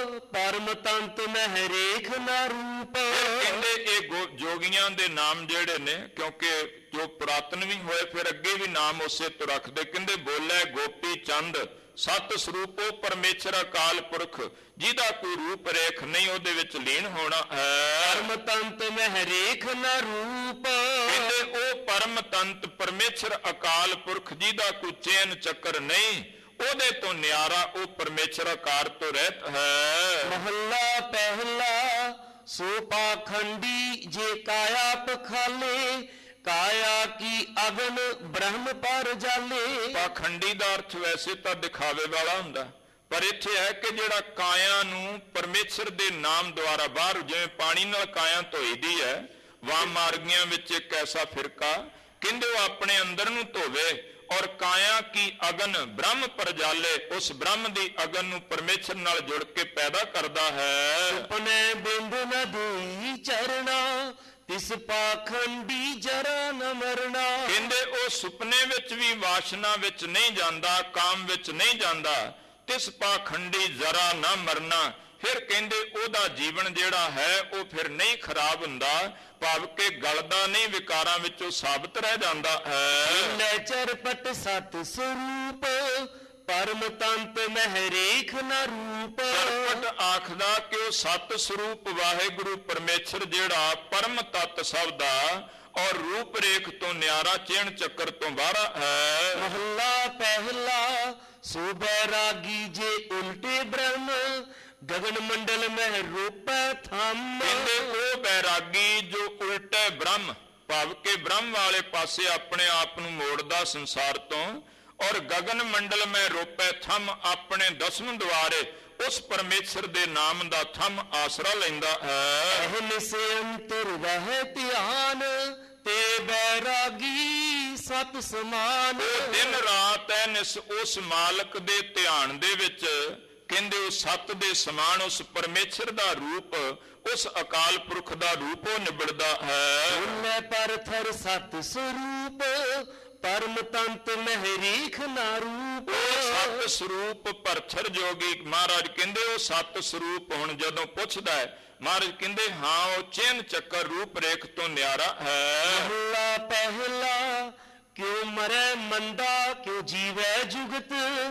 ਪਰਮ ਤੰਤ ਮਹਿ ਰੇਖ ਨਾ ਰੂਪ। ਕਹਿੰਦੇ ਇਹ ਜੋਗੀਆਂ ਦੇ ਨਾਮ ਜਿਹੜੇ ਨੇ, ਕਿਉਂਕਿ ਜੋ ਪੁਰਾਤਨ ਵੀ ਹੋਏ ਫਿਰ ਅੱਗੇ ਵੀ ਨਾਮ ਉਸੇ ਤੋਂ ਰੱਖਦੇ। ਕਹਿੰਦੇ ਬੋਲੇ ਗੋਪੀ ਚੰਦ ਸਤ ਸਰੂਪ, ਉਹ ਪਰਮੇਸ਼ਰ ਅਕਾਲ ਪੁਰਖ ਜਿਹਦਾ ਕੋਈ ਰੂਪ ਰੇਖ ਨਹੀਂ, ਉਹਦੇ ਵਿੱਚ ਲੀਨ ਹੋਣਾ ਹੈ। ਪਰਮ ਤੰਤ ਮਹਿ ਰੇਖ ਨਾ ਰੂਪ, ਕਹਿੰਦੇ ਉਹ ਪਰਮ ਤੰਤ ਪਰਮੇਸ਼ਰ ਅਕਾਲ ਪੁਰਖ ਜਿਹਦਾ ਕੋਈ ਚੇਨ ਚੱਕਰ ਨਹੀਂ, ਉਹਦੇ ਤੋਂ ਨਿਆਰਾ ਉਹ ਪਰਮੇਸ਼ਰ ਆਕਾਰ ਤੋਂ ਰਹਿਤ ਹੈ। ਮਹੱਲਾ ਪਹਿਲਾ ਸੋ ਪਾਖੰਡੀ, ਜੇ ਕਾਇਆ ਪਖਾਲੇ, ਕਾਇਆ ਕੀ ਅਗਨ ਬ੍ਰਹਮ ਪਰ ਜਾਲੇ। ਪਾਖੰਡੀ ਦਾ ਅਰਥ ਵੈਸੇ ਤਾਂ ਦਿਖਾਵੇ ਵਾਲਾ ਹੁੰਦਾ, ਪਰ ਇੱਥੇ ਹੈ ਕਿ ਜਿਹੜਾ ਕਾਇਆ ਨੂੰ ਪਰਮੇਸ਼ਰ ਦੇ ਨਾਮ ਦੁਆਰਾ ਬਾਹਰ, ਜਿਵੇਂ ਪਾਣੀ ਨਾਲ ਕਾਇਆ ਧੋਈਦੀ ਹੈ, ਵਾਮ ਮਾਰਗੀਆਂ ਵਿੱਚ ਇੱਕ ਐਸਾ ਫਿਰਕਾ, ਕਹਿੰਦੇ ਉਹ ਆਪਣੇ ਅੰਦਰ ਨੂੰ ਧੋਵੇ ਔਰ ਕਾਇਆ ਕੀ ਅਗਨ ਬ੍ਰਹਮ ਪਰਜਾਲੇ, ਉਸ ਬ੍ਰਹਮ ਦੀ ਅਗਨ ਨੂੰ ਪਰਮੇਸ਼ਰ ਨਾਲ ਜੁੜ ਕੇ ਪੈਦਾ ਕਰਦਾ ਹੈ। ਸੁਪਨੇ ਬਿੰਦ ਨ ਦੇਈ ਚਰਣਾ, ਤਿਸ ਪਾਖੰਡੀ ਜਰਾ ਨ ਮਰਨਾ। ਕਹਿੰਦੇ ਉਹ ਸੁਪਨੇ ਵਿੱਚ ਵੀ ਵਾਸ਼ਨਾ ਵਿੱਚ ਨਹੀਂ ਜਾਂਦਾ, ਕਾਮ ਵਿੱਚ ਨਹੀਂ ਜਾਂਦਾ, ਤਿਸ ਪਾਖੰਡੀ ਜ਼ਰਾ ਨਾ ਮਰਨਾ। ਫਿਰ ਕਹਿੰਦੇ ਉਹਦਾ ਜੀਵਨ ਜਿਹੜਾ ਹੈ ਉਹ ਫਿਰ ਨਹੀਂ ਖਰਾਬ ਹੁੰਦਾ, ਭਾਵ ਕਿ ਗਲਦਾ ਨਹੀਂ, ਵਿਕਾਰਾਂ ਵਿੱਚੋਂ ਸਾਬਤ ਰਹਿ ਜਾਂਦਾ ਹੈ। ਲੈ ਚਰਪਟ ਸਤ ਸਰੂਪ, ਪਰਮ ਤੰਤ ਮਹਿ ਰੇਖ ਨਾ ਰੂਪ। ਚਰਪਟ ਆਖਦਾ ਕਿ ਉਹ ਸਤ ਸਰੂਪ ਵਾਹਿਗੁਰੂ ਪਰਮੇਸ਼ਰ ਜਿਹੜਾ ਪਰਮ ਤਤ ਸਭ ਦਾ ਔਰ ਰੂਪ ਰੇਖ ਤੋਂ ਨਿਆਰਾ, ਚੇਨ ਚੱਕਰ ਤੋਂ ਬਾਹਰ ਹੈ। ਮਹੱਲਾ ਪਹਿਲਾ ਸੋ ਬੈਰਾਗੀ, ਜੇ ਉਲਟੇ ਬ੍ਰਹਮ, ਗਗਨ ਮੰਡਲ ਮਹਿ ਰੂਪੈ ਥੰਮ। ਕਹਿੰਦੇ ਉਹ ਬੈਰਾਗੀ ਜੋ ਉਲਟੇ ਬ੍ਰਹਮ ਭਾਵ ਕਿ ਬ੍ਰਹਮ ਵਾਲੇ ਪਾਸੇ ਆਪਣੇ ਆਪ ਨੂੰ ਮੋੜਦਾ ਸੰਸਾਰ ਤੋਂ, ਔਰ ਗਗਨ ਮੰਡਲ ਮੈਂ ਰੋਪੈ ਥੰਮ, ਆਪਣੇ ਦਸਮ ਦੁਆਰੇ ਉਸ ਪਰਮੇਸ਼ਰ ਦੇ ਨਾਮ ਦਾ ਥੰਮ ਆਸਰਾ ਲੈਂਦਾ ਹੈ। ਅਹਨਿਸੇ ਅੰਤਰ ਰਹਿ ਧਿਆਨ, ਤੇ ਬੈਰਾਗੀ ਸਤ ਸਮਾਨ। ਉਹ ਦਿਨ ਰਾਤ ਹੈ ਨਿਸ ਉਸ ਮਾਲਕ ਦੇ ਧਿਆਨ ਦੇ ਵਿੱਚ, ਕਹਿੰਦੇ ਉਹ ਸਤ ਦੇ ਸਮਾਨ, ਉਸ ਪਰਮੇਸ਼ਰ ਦਾ ਰੂਪ, ਉਸ ਅਕਾਲ ਪੁਰਖ ਦਾ ਰੂਪ ਉਹ ਨਿਬੜਦਾ ਹੈ। ਉਹਨੇ ਪਰਥਰ ਸਤ ਸਰੂਪ, ਪਰਮ ਤੰਤ ਮਹਿ ਰੇਖ ਨਾ ਰੂਪ। ਸਤ ਸਰੂਪ ਪਰਥਰ ਜੋਗੀ ਮਹਾਰਾਜ ਕਹਿੰਦੇ ਉਹ ਸਤ ਸਰੂਪ ਹੁਣ ਜਦੋਂ ਪੁੱਛਦਾ ਹੈ, ਮਹਾਰਾਜ ਕਹਿੰਦੇ ਹਾਂ ਉਹ ਚਿੰਨ ਚੱਕਰ ਰੂਪ ਰੇਖ ਤੋਂ ਨਿਆਰਾ ਹੈ। ਮਹਲਾ ਪਹਿਲਾ ਕਿਉ ਮਰੈ ਮੰਦਾ, ਕਿਉ ਜੀਵੈ ਜੁਗਤ,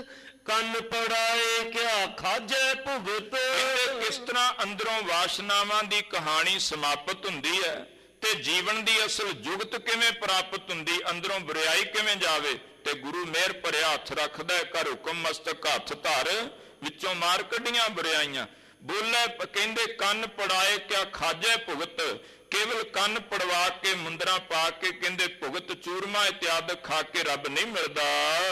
ਕੰਨ ਪੜਾਏ ਕਿਆ ਖਾਜੈ ਭੁਗਤ। ਕਿਸ ਤਰ੍ਹਾਂ ਅੰਦਰੋਂ ਵਾਸ਼ਨਾਵਾਂ ਦੀ ਕਹਾਣੀ ਸਮਾਪਤ ਹੁੰਦੀ ਹੈ ਤੇ ਜੀਵਨ ਦੀ ਅਸਲ ਜੁਗਤ ਕਿਵੇਂ ਪ੍ਰਾਪਤ ਹੁੰਦੀ, ਅੰਦਰੋਂ ਬੁਰਾਈ ਕਿਵੇਂ ਜਾਵੇ, ਤੇ ਗੁਰੂ ਮਿਹਰ ਭਰਿਆ ਹੱਥ ਰੱਖਦਾ ਹੈ, ਕਰ ਹੁਕਮ ਮਸਤਕ ਹੱਥ ਧਰ, ਵਿੱਚੋਂ ਮਾਰ ਕੱਢੀਆਂ ਬੁਰਾਈਆਂ। ਬੋਲੇ ਕਹਿੰਦੇ ਕੰਨ ਪੜਾਏ ਕਿਆ ਖਾਜੈ ਭੁਗਤ, ਕੇਵਲ ਕੰਨ ਪੜਵਾ ਕੇ ਮੁੰਦਰਾ ਪਾ ਕੇ ਕਹਿੰਦੇ ਭੁਗਤ ਚੂਰਮਾ ਇਤਿਆਦਿ ਖਾ ਕੇ ਰੱਬ ਨਹੀਂ ਮਿਲਦਾ।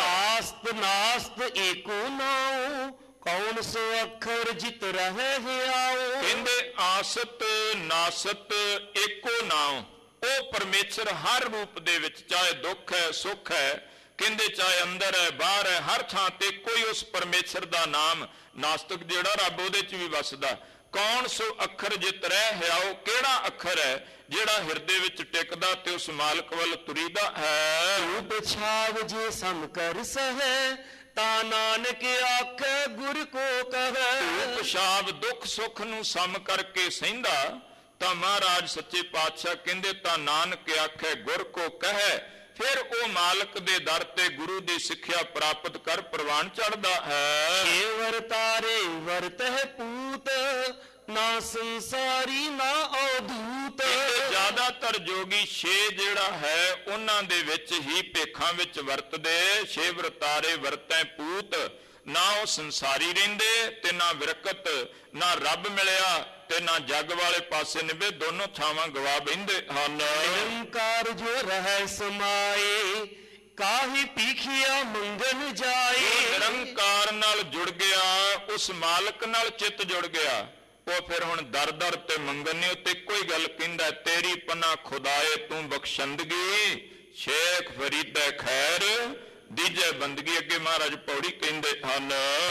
ਆਸਤ ਨਾਸਤ ਏਕੋ ਨਾਉ, ਕੌਣ ਸੋ ਅੱਖਰ ਜਿਤ ਰਹੇ ਹਿਆਉ। ਕਹਿੰਦੇ ਆਸਤ ਨਾਸਤ ਏਕੋ ਨਾਉ, ਉਹ ਪਰਮੇਸ਼ਰ ਹਰ ਰੂਪ ਦੇ ਵਿੱਚ, ਚਾਹੇ ਦੁੱਖ ਹੈ ਸੁੱਖ ਹੈ, ਕਹਿੰਦੇ ਚਾਹੇ ਅੰਦਰ ਹੈ ਬਾਹਰ ਹੈ, ਹਰ ਥਾਂ ਤੇ ਕੋਈ ਉਸ ਪਰਮੇਸ਼ਰ ਦਾ ਨਾਮ, ਨਾਸਤਕ ਜਿਹੜਾ ਰੱਬ ਉਹਦੇ ਚ ਵੀ ਵਸਦਾ। ਕੌਣ ਸੋ ਅੱਖਰ ਜਿਤ ਰਹਿ ਹਿਆਉ, ਕਿਹੜਾ ਅੱਖਰ ਹੈ ਜਿਹੜਾ ਹਿਰਦੇ ਵਿੱਚ ਟਿਕਦਾ ਤੇ ਉਸ ਮਾਲਕ ਵੱਲ ਤੁਰੀਦਾ ਹੈ। ਰੂਪ ਛਾਵ ਜੇ ਸਮ ਕਰ ਸਹੈ, ਤਾ ਨਾਨਕ ਆਖੈ ਗੁਰ ਕੋ ਕਹੈ। ਰੂਪ ਛਾਵ ਦੁੱਖ ਸੁੱਖ ਨੂੰ ਸਮ ਕਰਕੇ ਸਹਿੰਦਾ, ਤਾਂ ਮਹਾਰਾਜ ਸੱਚੇ ਪਾਤਸ਼ਾਹ ਕਹਿੰਦੇ ਤਾਂ ਨਾਨਕ ਆਖੈ ਗੁਰ ਕੋ ਕਹੈ। ਫਿਰ ਉਹ ਮਾਲਕ ਦੇ ਦਰ ਤੇ ਗੁਰੂ ਦੀ ਸਿੱਖਿਆ ਪ੍ਰਾਪਤ ਕਰ ਪ੍ਰਵਾਨ ਚੜਦਾ ਹੈ। ਛੇ ਵਰਤਾਰੇ ਵਰਤਹਿ ਪੂਤ, ਨਾ ਸੰਸਾਰੀ ਨਾ ਅਵਧੂਤ। ਜ਼ਿਆਦਾਤਰ ਜੋਗੀ 6 ਜਿਹੜਾ ਹੈ ਉਹਨਾਂ ਦੇ ਵਿੱਚ ਹੀ ਭੇਖਾਂ ਵਿੱਚ ਵਰਤਦੇ। 6 ਵਰਤਾਰੇ ਵਰਤੈ ਪੂਤ, ਨਾ ਉਹ ਸੰਸਾਰੀ ਰਹਿੰਦੇ ਤੇ ਨਾ ਵਿਰਕਤ, ਨਾ ਰੱਬ ਮਿਲਿਆ ਤੇ ਨਾ ਜੱਗ ਵਾਲੇ ਪਾਸੇ ਨਿਭੇ, ਦੋਨੋਂ ਥਾਵਾਂ ਗਵਾ ਬਹਿੰਦੇ ਹਨ। ਨਿਰੰਕਾਰ ਜੋ ਰਹਿ ਸਮਾਏ, ਕਾਹੀ ਪੀਖਿਆ ਮੰਗਣ ਜਾਏ। ਨਿਰੰਕਾਰ ਨਾਲ ਜੁੜ ਗਿਆ, ਉਸ ਮਾਲਕ ਨਾਲ ਚਿੱਤ ਜੁੜ ਗਿਆ, ਉਹ ਫਿਰ ਹੁਣ ਦਰ ਦਰ ਤੇ ਮੰਗਣ ਨਹੀਂ, ਉੱਤੇ ਕੋਈ ਗੱਲ ਕਹਿੰਦਾ, ਤੇਰੀ ਪਨਾ ਖੁਦਾਏ ਤੂੰ ਬਖਸ਼ੰਦਗੀ, ਸ਼ੇਖ ਫਰੀਦਾ ਖੈਰ ਦੀਜੇ ਬੰਦਗੀ। ਅੱਗੇ ਮਹਾਰਾਜ ਪੌੜੀ ਕਹਿੰਦੇ ਹਨ,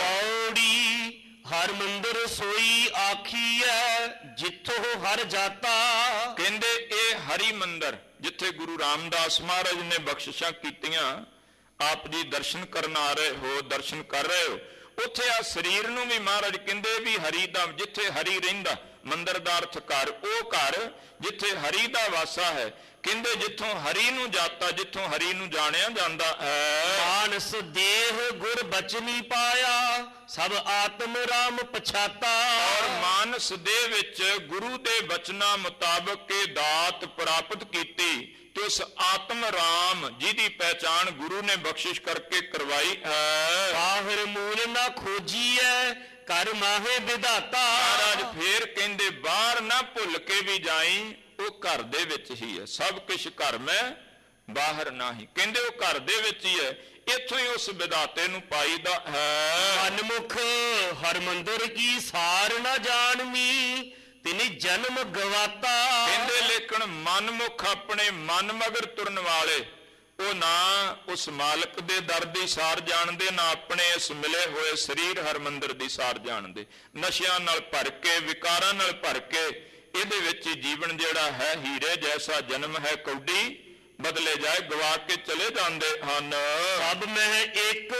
ਪੌੜੀ ਹਰ ਮੰਦਰ ਸੋਈ ਆਖੀਐ, ਜਿੱਥੋਂ ਹਰ ਜਾਤਾ। ਕਹਿੰਦੇ ਇਹ ਹਰੀ ਮੰਦਰ ਜਿੱਥੇ ਗੁਰੂ ਰਾਮਦਾਸ ਮਹਾਰਾਜ ਨੇ ਬਖਸ਼ਿਸ਼ਾਂ ਕੀਤੀਆਂ, ਆਪ ਜੀ ਦਰਸ਼ਨ ਕਰਨ ਆ ਰਹੇ ਹੋ, ਦਰਸ਼ਨ ਕਰ ਰਹੇ ਹੋ, ਉੱਥੇ ਆ ਸਰੀਰ ਨੂੰ ਵੀ ਮਹਾਰਾਜ ਕਹਿੰਦੇ ਵੀ ਹਰੀ ਦਾ, ਜਿੱਥੇ ਹਰੀ ਰਹਿੰਦਾ, ਮੰਦਰ ਦਾ ਅਰਥ ਘਰ, ਉਹ ਘਰ ਜਿੱਥੇ ਹਰੀ ਦਾ ਵਾਸਾ ਹੈ। ਕਹਿੰਦੇ ਜਿੱਥੋਂ ਹਰੀ ਨੂੰ ਜਾਤਾ, ਜਿੱਥੋਂ ਹਰੀ ਨੂੰ ਜਾਣਿਆ ਜਾਂਦਾ ਹੈ। ਮਾਨਸ ਦੇਹ ਗੁਰ ਬਚਨੀ ਪਾਇਆ, ਸਭ ਆਤਮ ਰਾਮ ਪਛਾਤਾ। ਔਰ ਮਾਨਸ ਦੇ ਵਿੱਚ ਗੁਰੂ ਦੇ ਬਚਨਾਂ ਮੁਤਾਬਕ ਇਹ ਦਾਤ ਪ੍ਰਾਪਤ ਕੀਤੀ ਤੇ ਉਸ ਆਤਮ ਰਾਮ ਜਿਹਦੀ ਪਹਿਚਾਣ ਗੁਰੂ ਨੇ ਬਖਸ਼ਿਸ਼ ਕਰਕੇ ਕਰਵਾਈ ਹੈ। ਬਾਹਰ ਮੂਲ ਨਾ ਖੋਜੀਐ, ਕਰ ਮਾਹੇ ਵਿਧਾਤਾ। ਮਹਾਰਾਜ ਫੇਰ ਕਹਿੰਦੇ ਬਾਹਰ ਨਾ ਭੁੱਲ ਕੇ ਵੀ ਜਾਈ, ਉਹ ਘਰ ਦੇ ਵਿੱਚ ਹੀ ਹੈ। ਸਭ ਕੁਛ ਘਰ ਮੈਂ ਬਾਹਰ ਨਹੀਂ, ਕਹਿੰਦੇ ਉਹ ਘਰ ਦੇ ਵਿੱਚ ਹੀ ਹੈ, ਇੱਥੋਂ ਹੀ ਉਸ ਵਿਧਾਤੇ ਨੂੰ ਪਾਈਦਾ ਹੈ। ਮਨਮੁਖ ਹਰ ਮੰਦਰ ਕੀ ਸਾਰ ਨਾ ਜਾਣਮੀ, ਤਿਨੀ ਜਨਮ ਗਵਾਤਾ। ਕਹਿੰਦੇ ਲੇਕਿਨ ਮਨਮੁਖ ਆਪਣੇ ਮਨ ਮਗਰ ਤੁਰਨ ਵਾਲੇ, ਉਹ ਨਾ ਉਸ ਮਾਲਕ ਦੇ ਦਰ ਦੀ ਸਾਰ ਜਾਣਦੇ, ਨਾ ਆਪਣੇ ਇਸ ਮਿਲੇ ਹੋਏ ਸਰੀਰ ਹਰਮੰਦਰ ਦੀ ਸਾਰ ਜਾਣਦੇ। ਨਸ਼ਿਆਂ ਨਾਲ ਭਰ ਕੇ, ਵਿਕਾਰਾਂ ਨਾਲ ਭਰ ਕੇ, ਇਹਦੇ ਵਿੱਚ ਜੀਵਨ ਜਿਹੜਾ ਹੈ ਹੀਰੇ ਜੈਸਾ ਜਨਮ ਹੈ, ਕੌਡੀ ਬਦਲੇ ਜਾਏ, ਗਵਾ ਕੇ ਚਲੇ ਜਾਂਦੇ ਹਨ। ਸਭ ਮਹਿ ਇੱਕ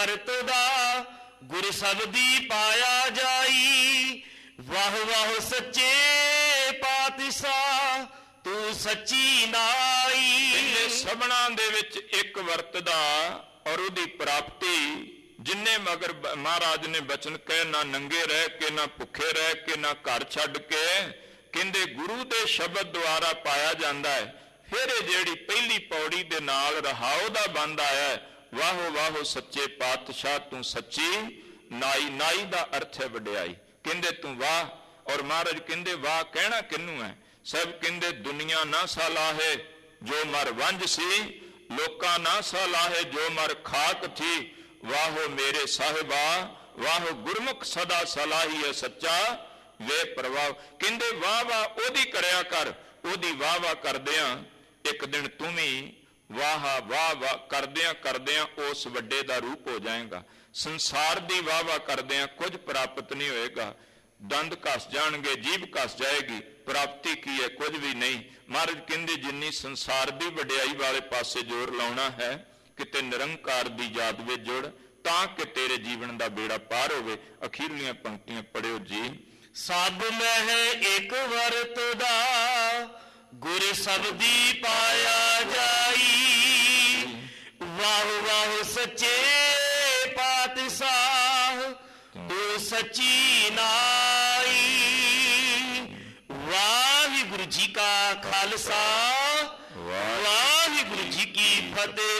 ਵਰਤਦਾ, ਗੁਰ ਸਬਦੀ ਪਾਇਆ ਜਾਈ। ਵਾਹ ਵਾਹ ਸੱਚੇ ਪਾਤਸ਼ਾਹ, ਤੂੰ ਸੱਚੀ ਨਾਈ। ਕਹਿੰਦੇ ਸਭਨਾਂ ਦੇ ਵਿੱਚ ਇੱਕ ਵਰਤਦਾ ਔਰ ਉਹਦੀ ਪ੍ਰਾਪਤੀ, ਜਿੰਨੇ ਮਗਰ ਮਹਾਰਾਜ ਨੇ ਬਚਨ ਕਹੇ, ਨਾ ਨੰਗੇ ਰਹਿ ਕੇ, ਨਾ ਭੁੱਖੇ ਰਹਿ ਕੇ, ਨਾ ਘਰ ਛੱਡ ਕੇ, ਕਹਿੰਦੇ ਗੁਰੂ ਦੇ ਸ਼ਬਦ ਦੁਆਰਾ ਪਾਇਆ ਜਾਂਦਾ ਹੈ। ਫਿਰ ਇਹ ਜਿਹੜੀ ਪਹਿਲੀ ਪੌੜੀ ਦੇ ਨਾਲ ਰਹਾਉ ਦਾ ਬੰਦ ਆਇਆ ਹੈ, ਵਾਹੋ ਵਾਹੋ ਸੱਚੇ ਪਾਤਸ਼ਾਹ ਤੂੰ ਸੱਚੀ ਨਾਈ। ਨਾਈ ਦਾ ਅਰਥ ਹੈ ਵਡਿਆਈ। ਕਹਿੰਦੇ ਤੂੰ ਵਾਹ, ਔਰ ਮਹਾਰਾਜ ਕਹਿੰਦੇ ਵਾਹ ਕਹਿਣਾ ਕਿਹਨੂੰ ਹੈ? ਸਭ ਕਹਿੰਦੇ ਦੁਨੀਆ ਨਾ ਸਲਾਹੇ ਜੋ ਮਰ ਵੰਜ ਸੀ, ਲੋਕਾਂ ਨਾ ਸਲਾਹੇ ਜੋ ਮਰ ਖਾਕ ਥੀ। ਵਾਹੋ ਮੇਰੇ ਸਾਹਿਬਾ ਵਾਹੋ ਗੁਰਮੁਖ ਸਦਾ ਸਲਾਹੀ ਹੈ ਸੱਚਾ ਵੇ ਪ੍ਰਵਾਹ। ਕਹਿੰਦੇ ਵਾਹ ਵਾਹ ਉਹਦੀ ਕਰਿਆ ਕਰ, ਉਹਦੀ ਵਾਹ ਵਾਹ ਕਰਦਿਆਂ ਇੱਕ ਦਿਨ ਤੂੰ ਵੀ ਵਾਹ ਵਾਹ ਵਾਹ ਕਰਦਿਆਂ ਉਸ ਵੱਡੇ ਦਾ ਰੂਪ ਹੋ ਜਾਏਗਾ। ਸੰਸਾਰ ਦੀ ਵਾਹ ਵਾਹ ਕਰਦਿਆਂ ਕੁਝ ਪ੍ਰਾਪਤ ਨਹੀਂ ਹੋਏਗਾ, ਦੰਦ ਘਸ ਜਾਣਗੇ, ਜੀਭ ਘਸ ਜਾਏਗੀ, ਪ੍ਰਾਪਤੀ ਕੀ ਹੈ? ਕੁਝ ਵੀ ਨਹੀਂ। ਮਹਾਰਾਜ ਕਹਿੰਦੇ ਜਿੰਨੀ ਸੰਸਾਰ ਦੀ ਵਡਿਆਈ ਵਾਲੇ ਪਾਸੇ ਜ਼ੋਰ ਲਾਉਣਾ ਹੈ, ਕਿਤੇ ਨਿਰੰਕਾਰ ਦੀ ਯਾਦ ਵਿੱਚ ਜੁੜ, ਤਾਂ ਕਿ ਤੇਰੇ ਜੀਵਨ ਦਾ ਬੇੜਾ ਪਾਰ ਹੋਵੇ। ਅਖੀਰਲੀਆਂ ਪੰਕਤੀਆਂ ਪੜਿਓ ਜੀ। ਸਭ ਮਹਿ ਇੱਕ ਵਰਤਦਾ, ਗੁਰ ਸਬਦੀ ਪਾਇਆ ਜਾਈ। ਵਾਹ ਵਾਹ ਸੱਚੇ ਪਾਤਸ਼ਾਹ, ਤੂੰ ਸੱਚੀ ਨਾਈ। ਵਾਹਿਗੁਰੂ ਜੀ ਕਾ ਖਾਲਸਾ, ਵਾਹਿਗੁਰੂ ਜੀ ਕੀ ਫਤਿਹ।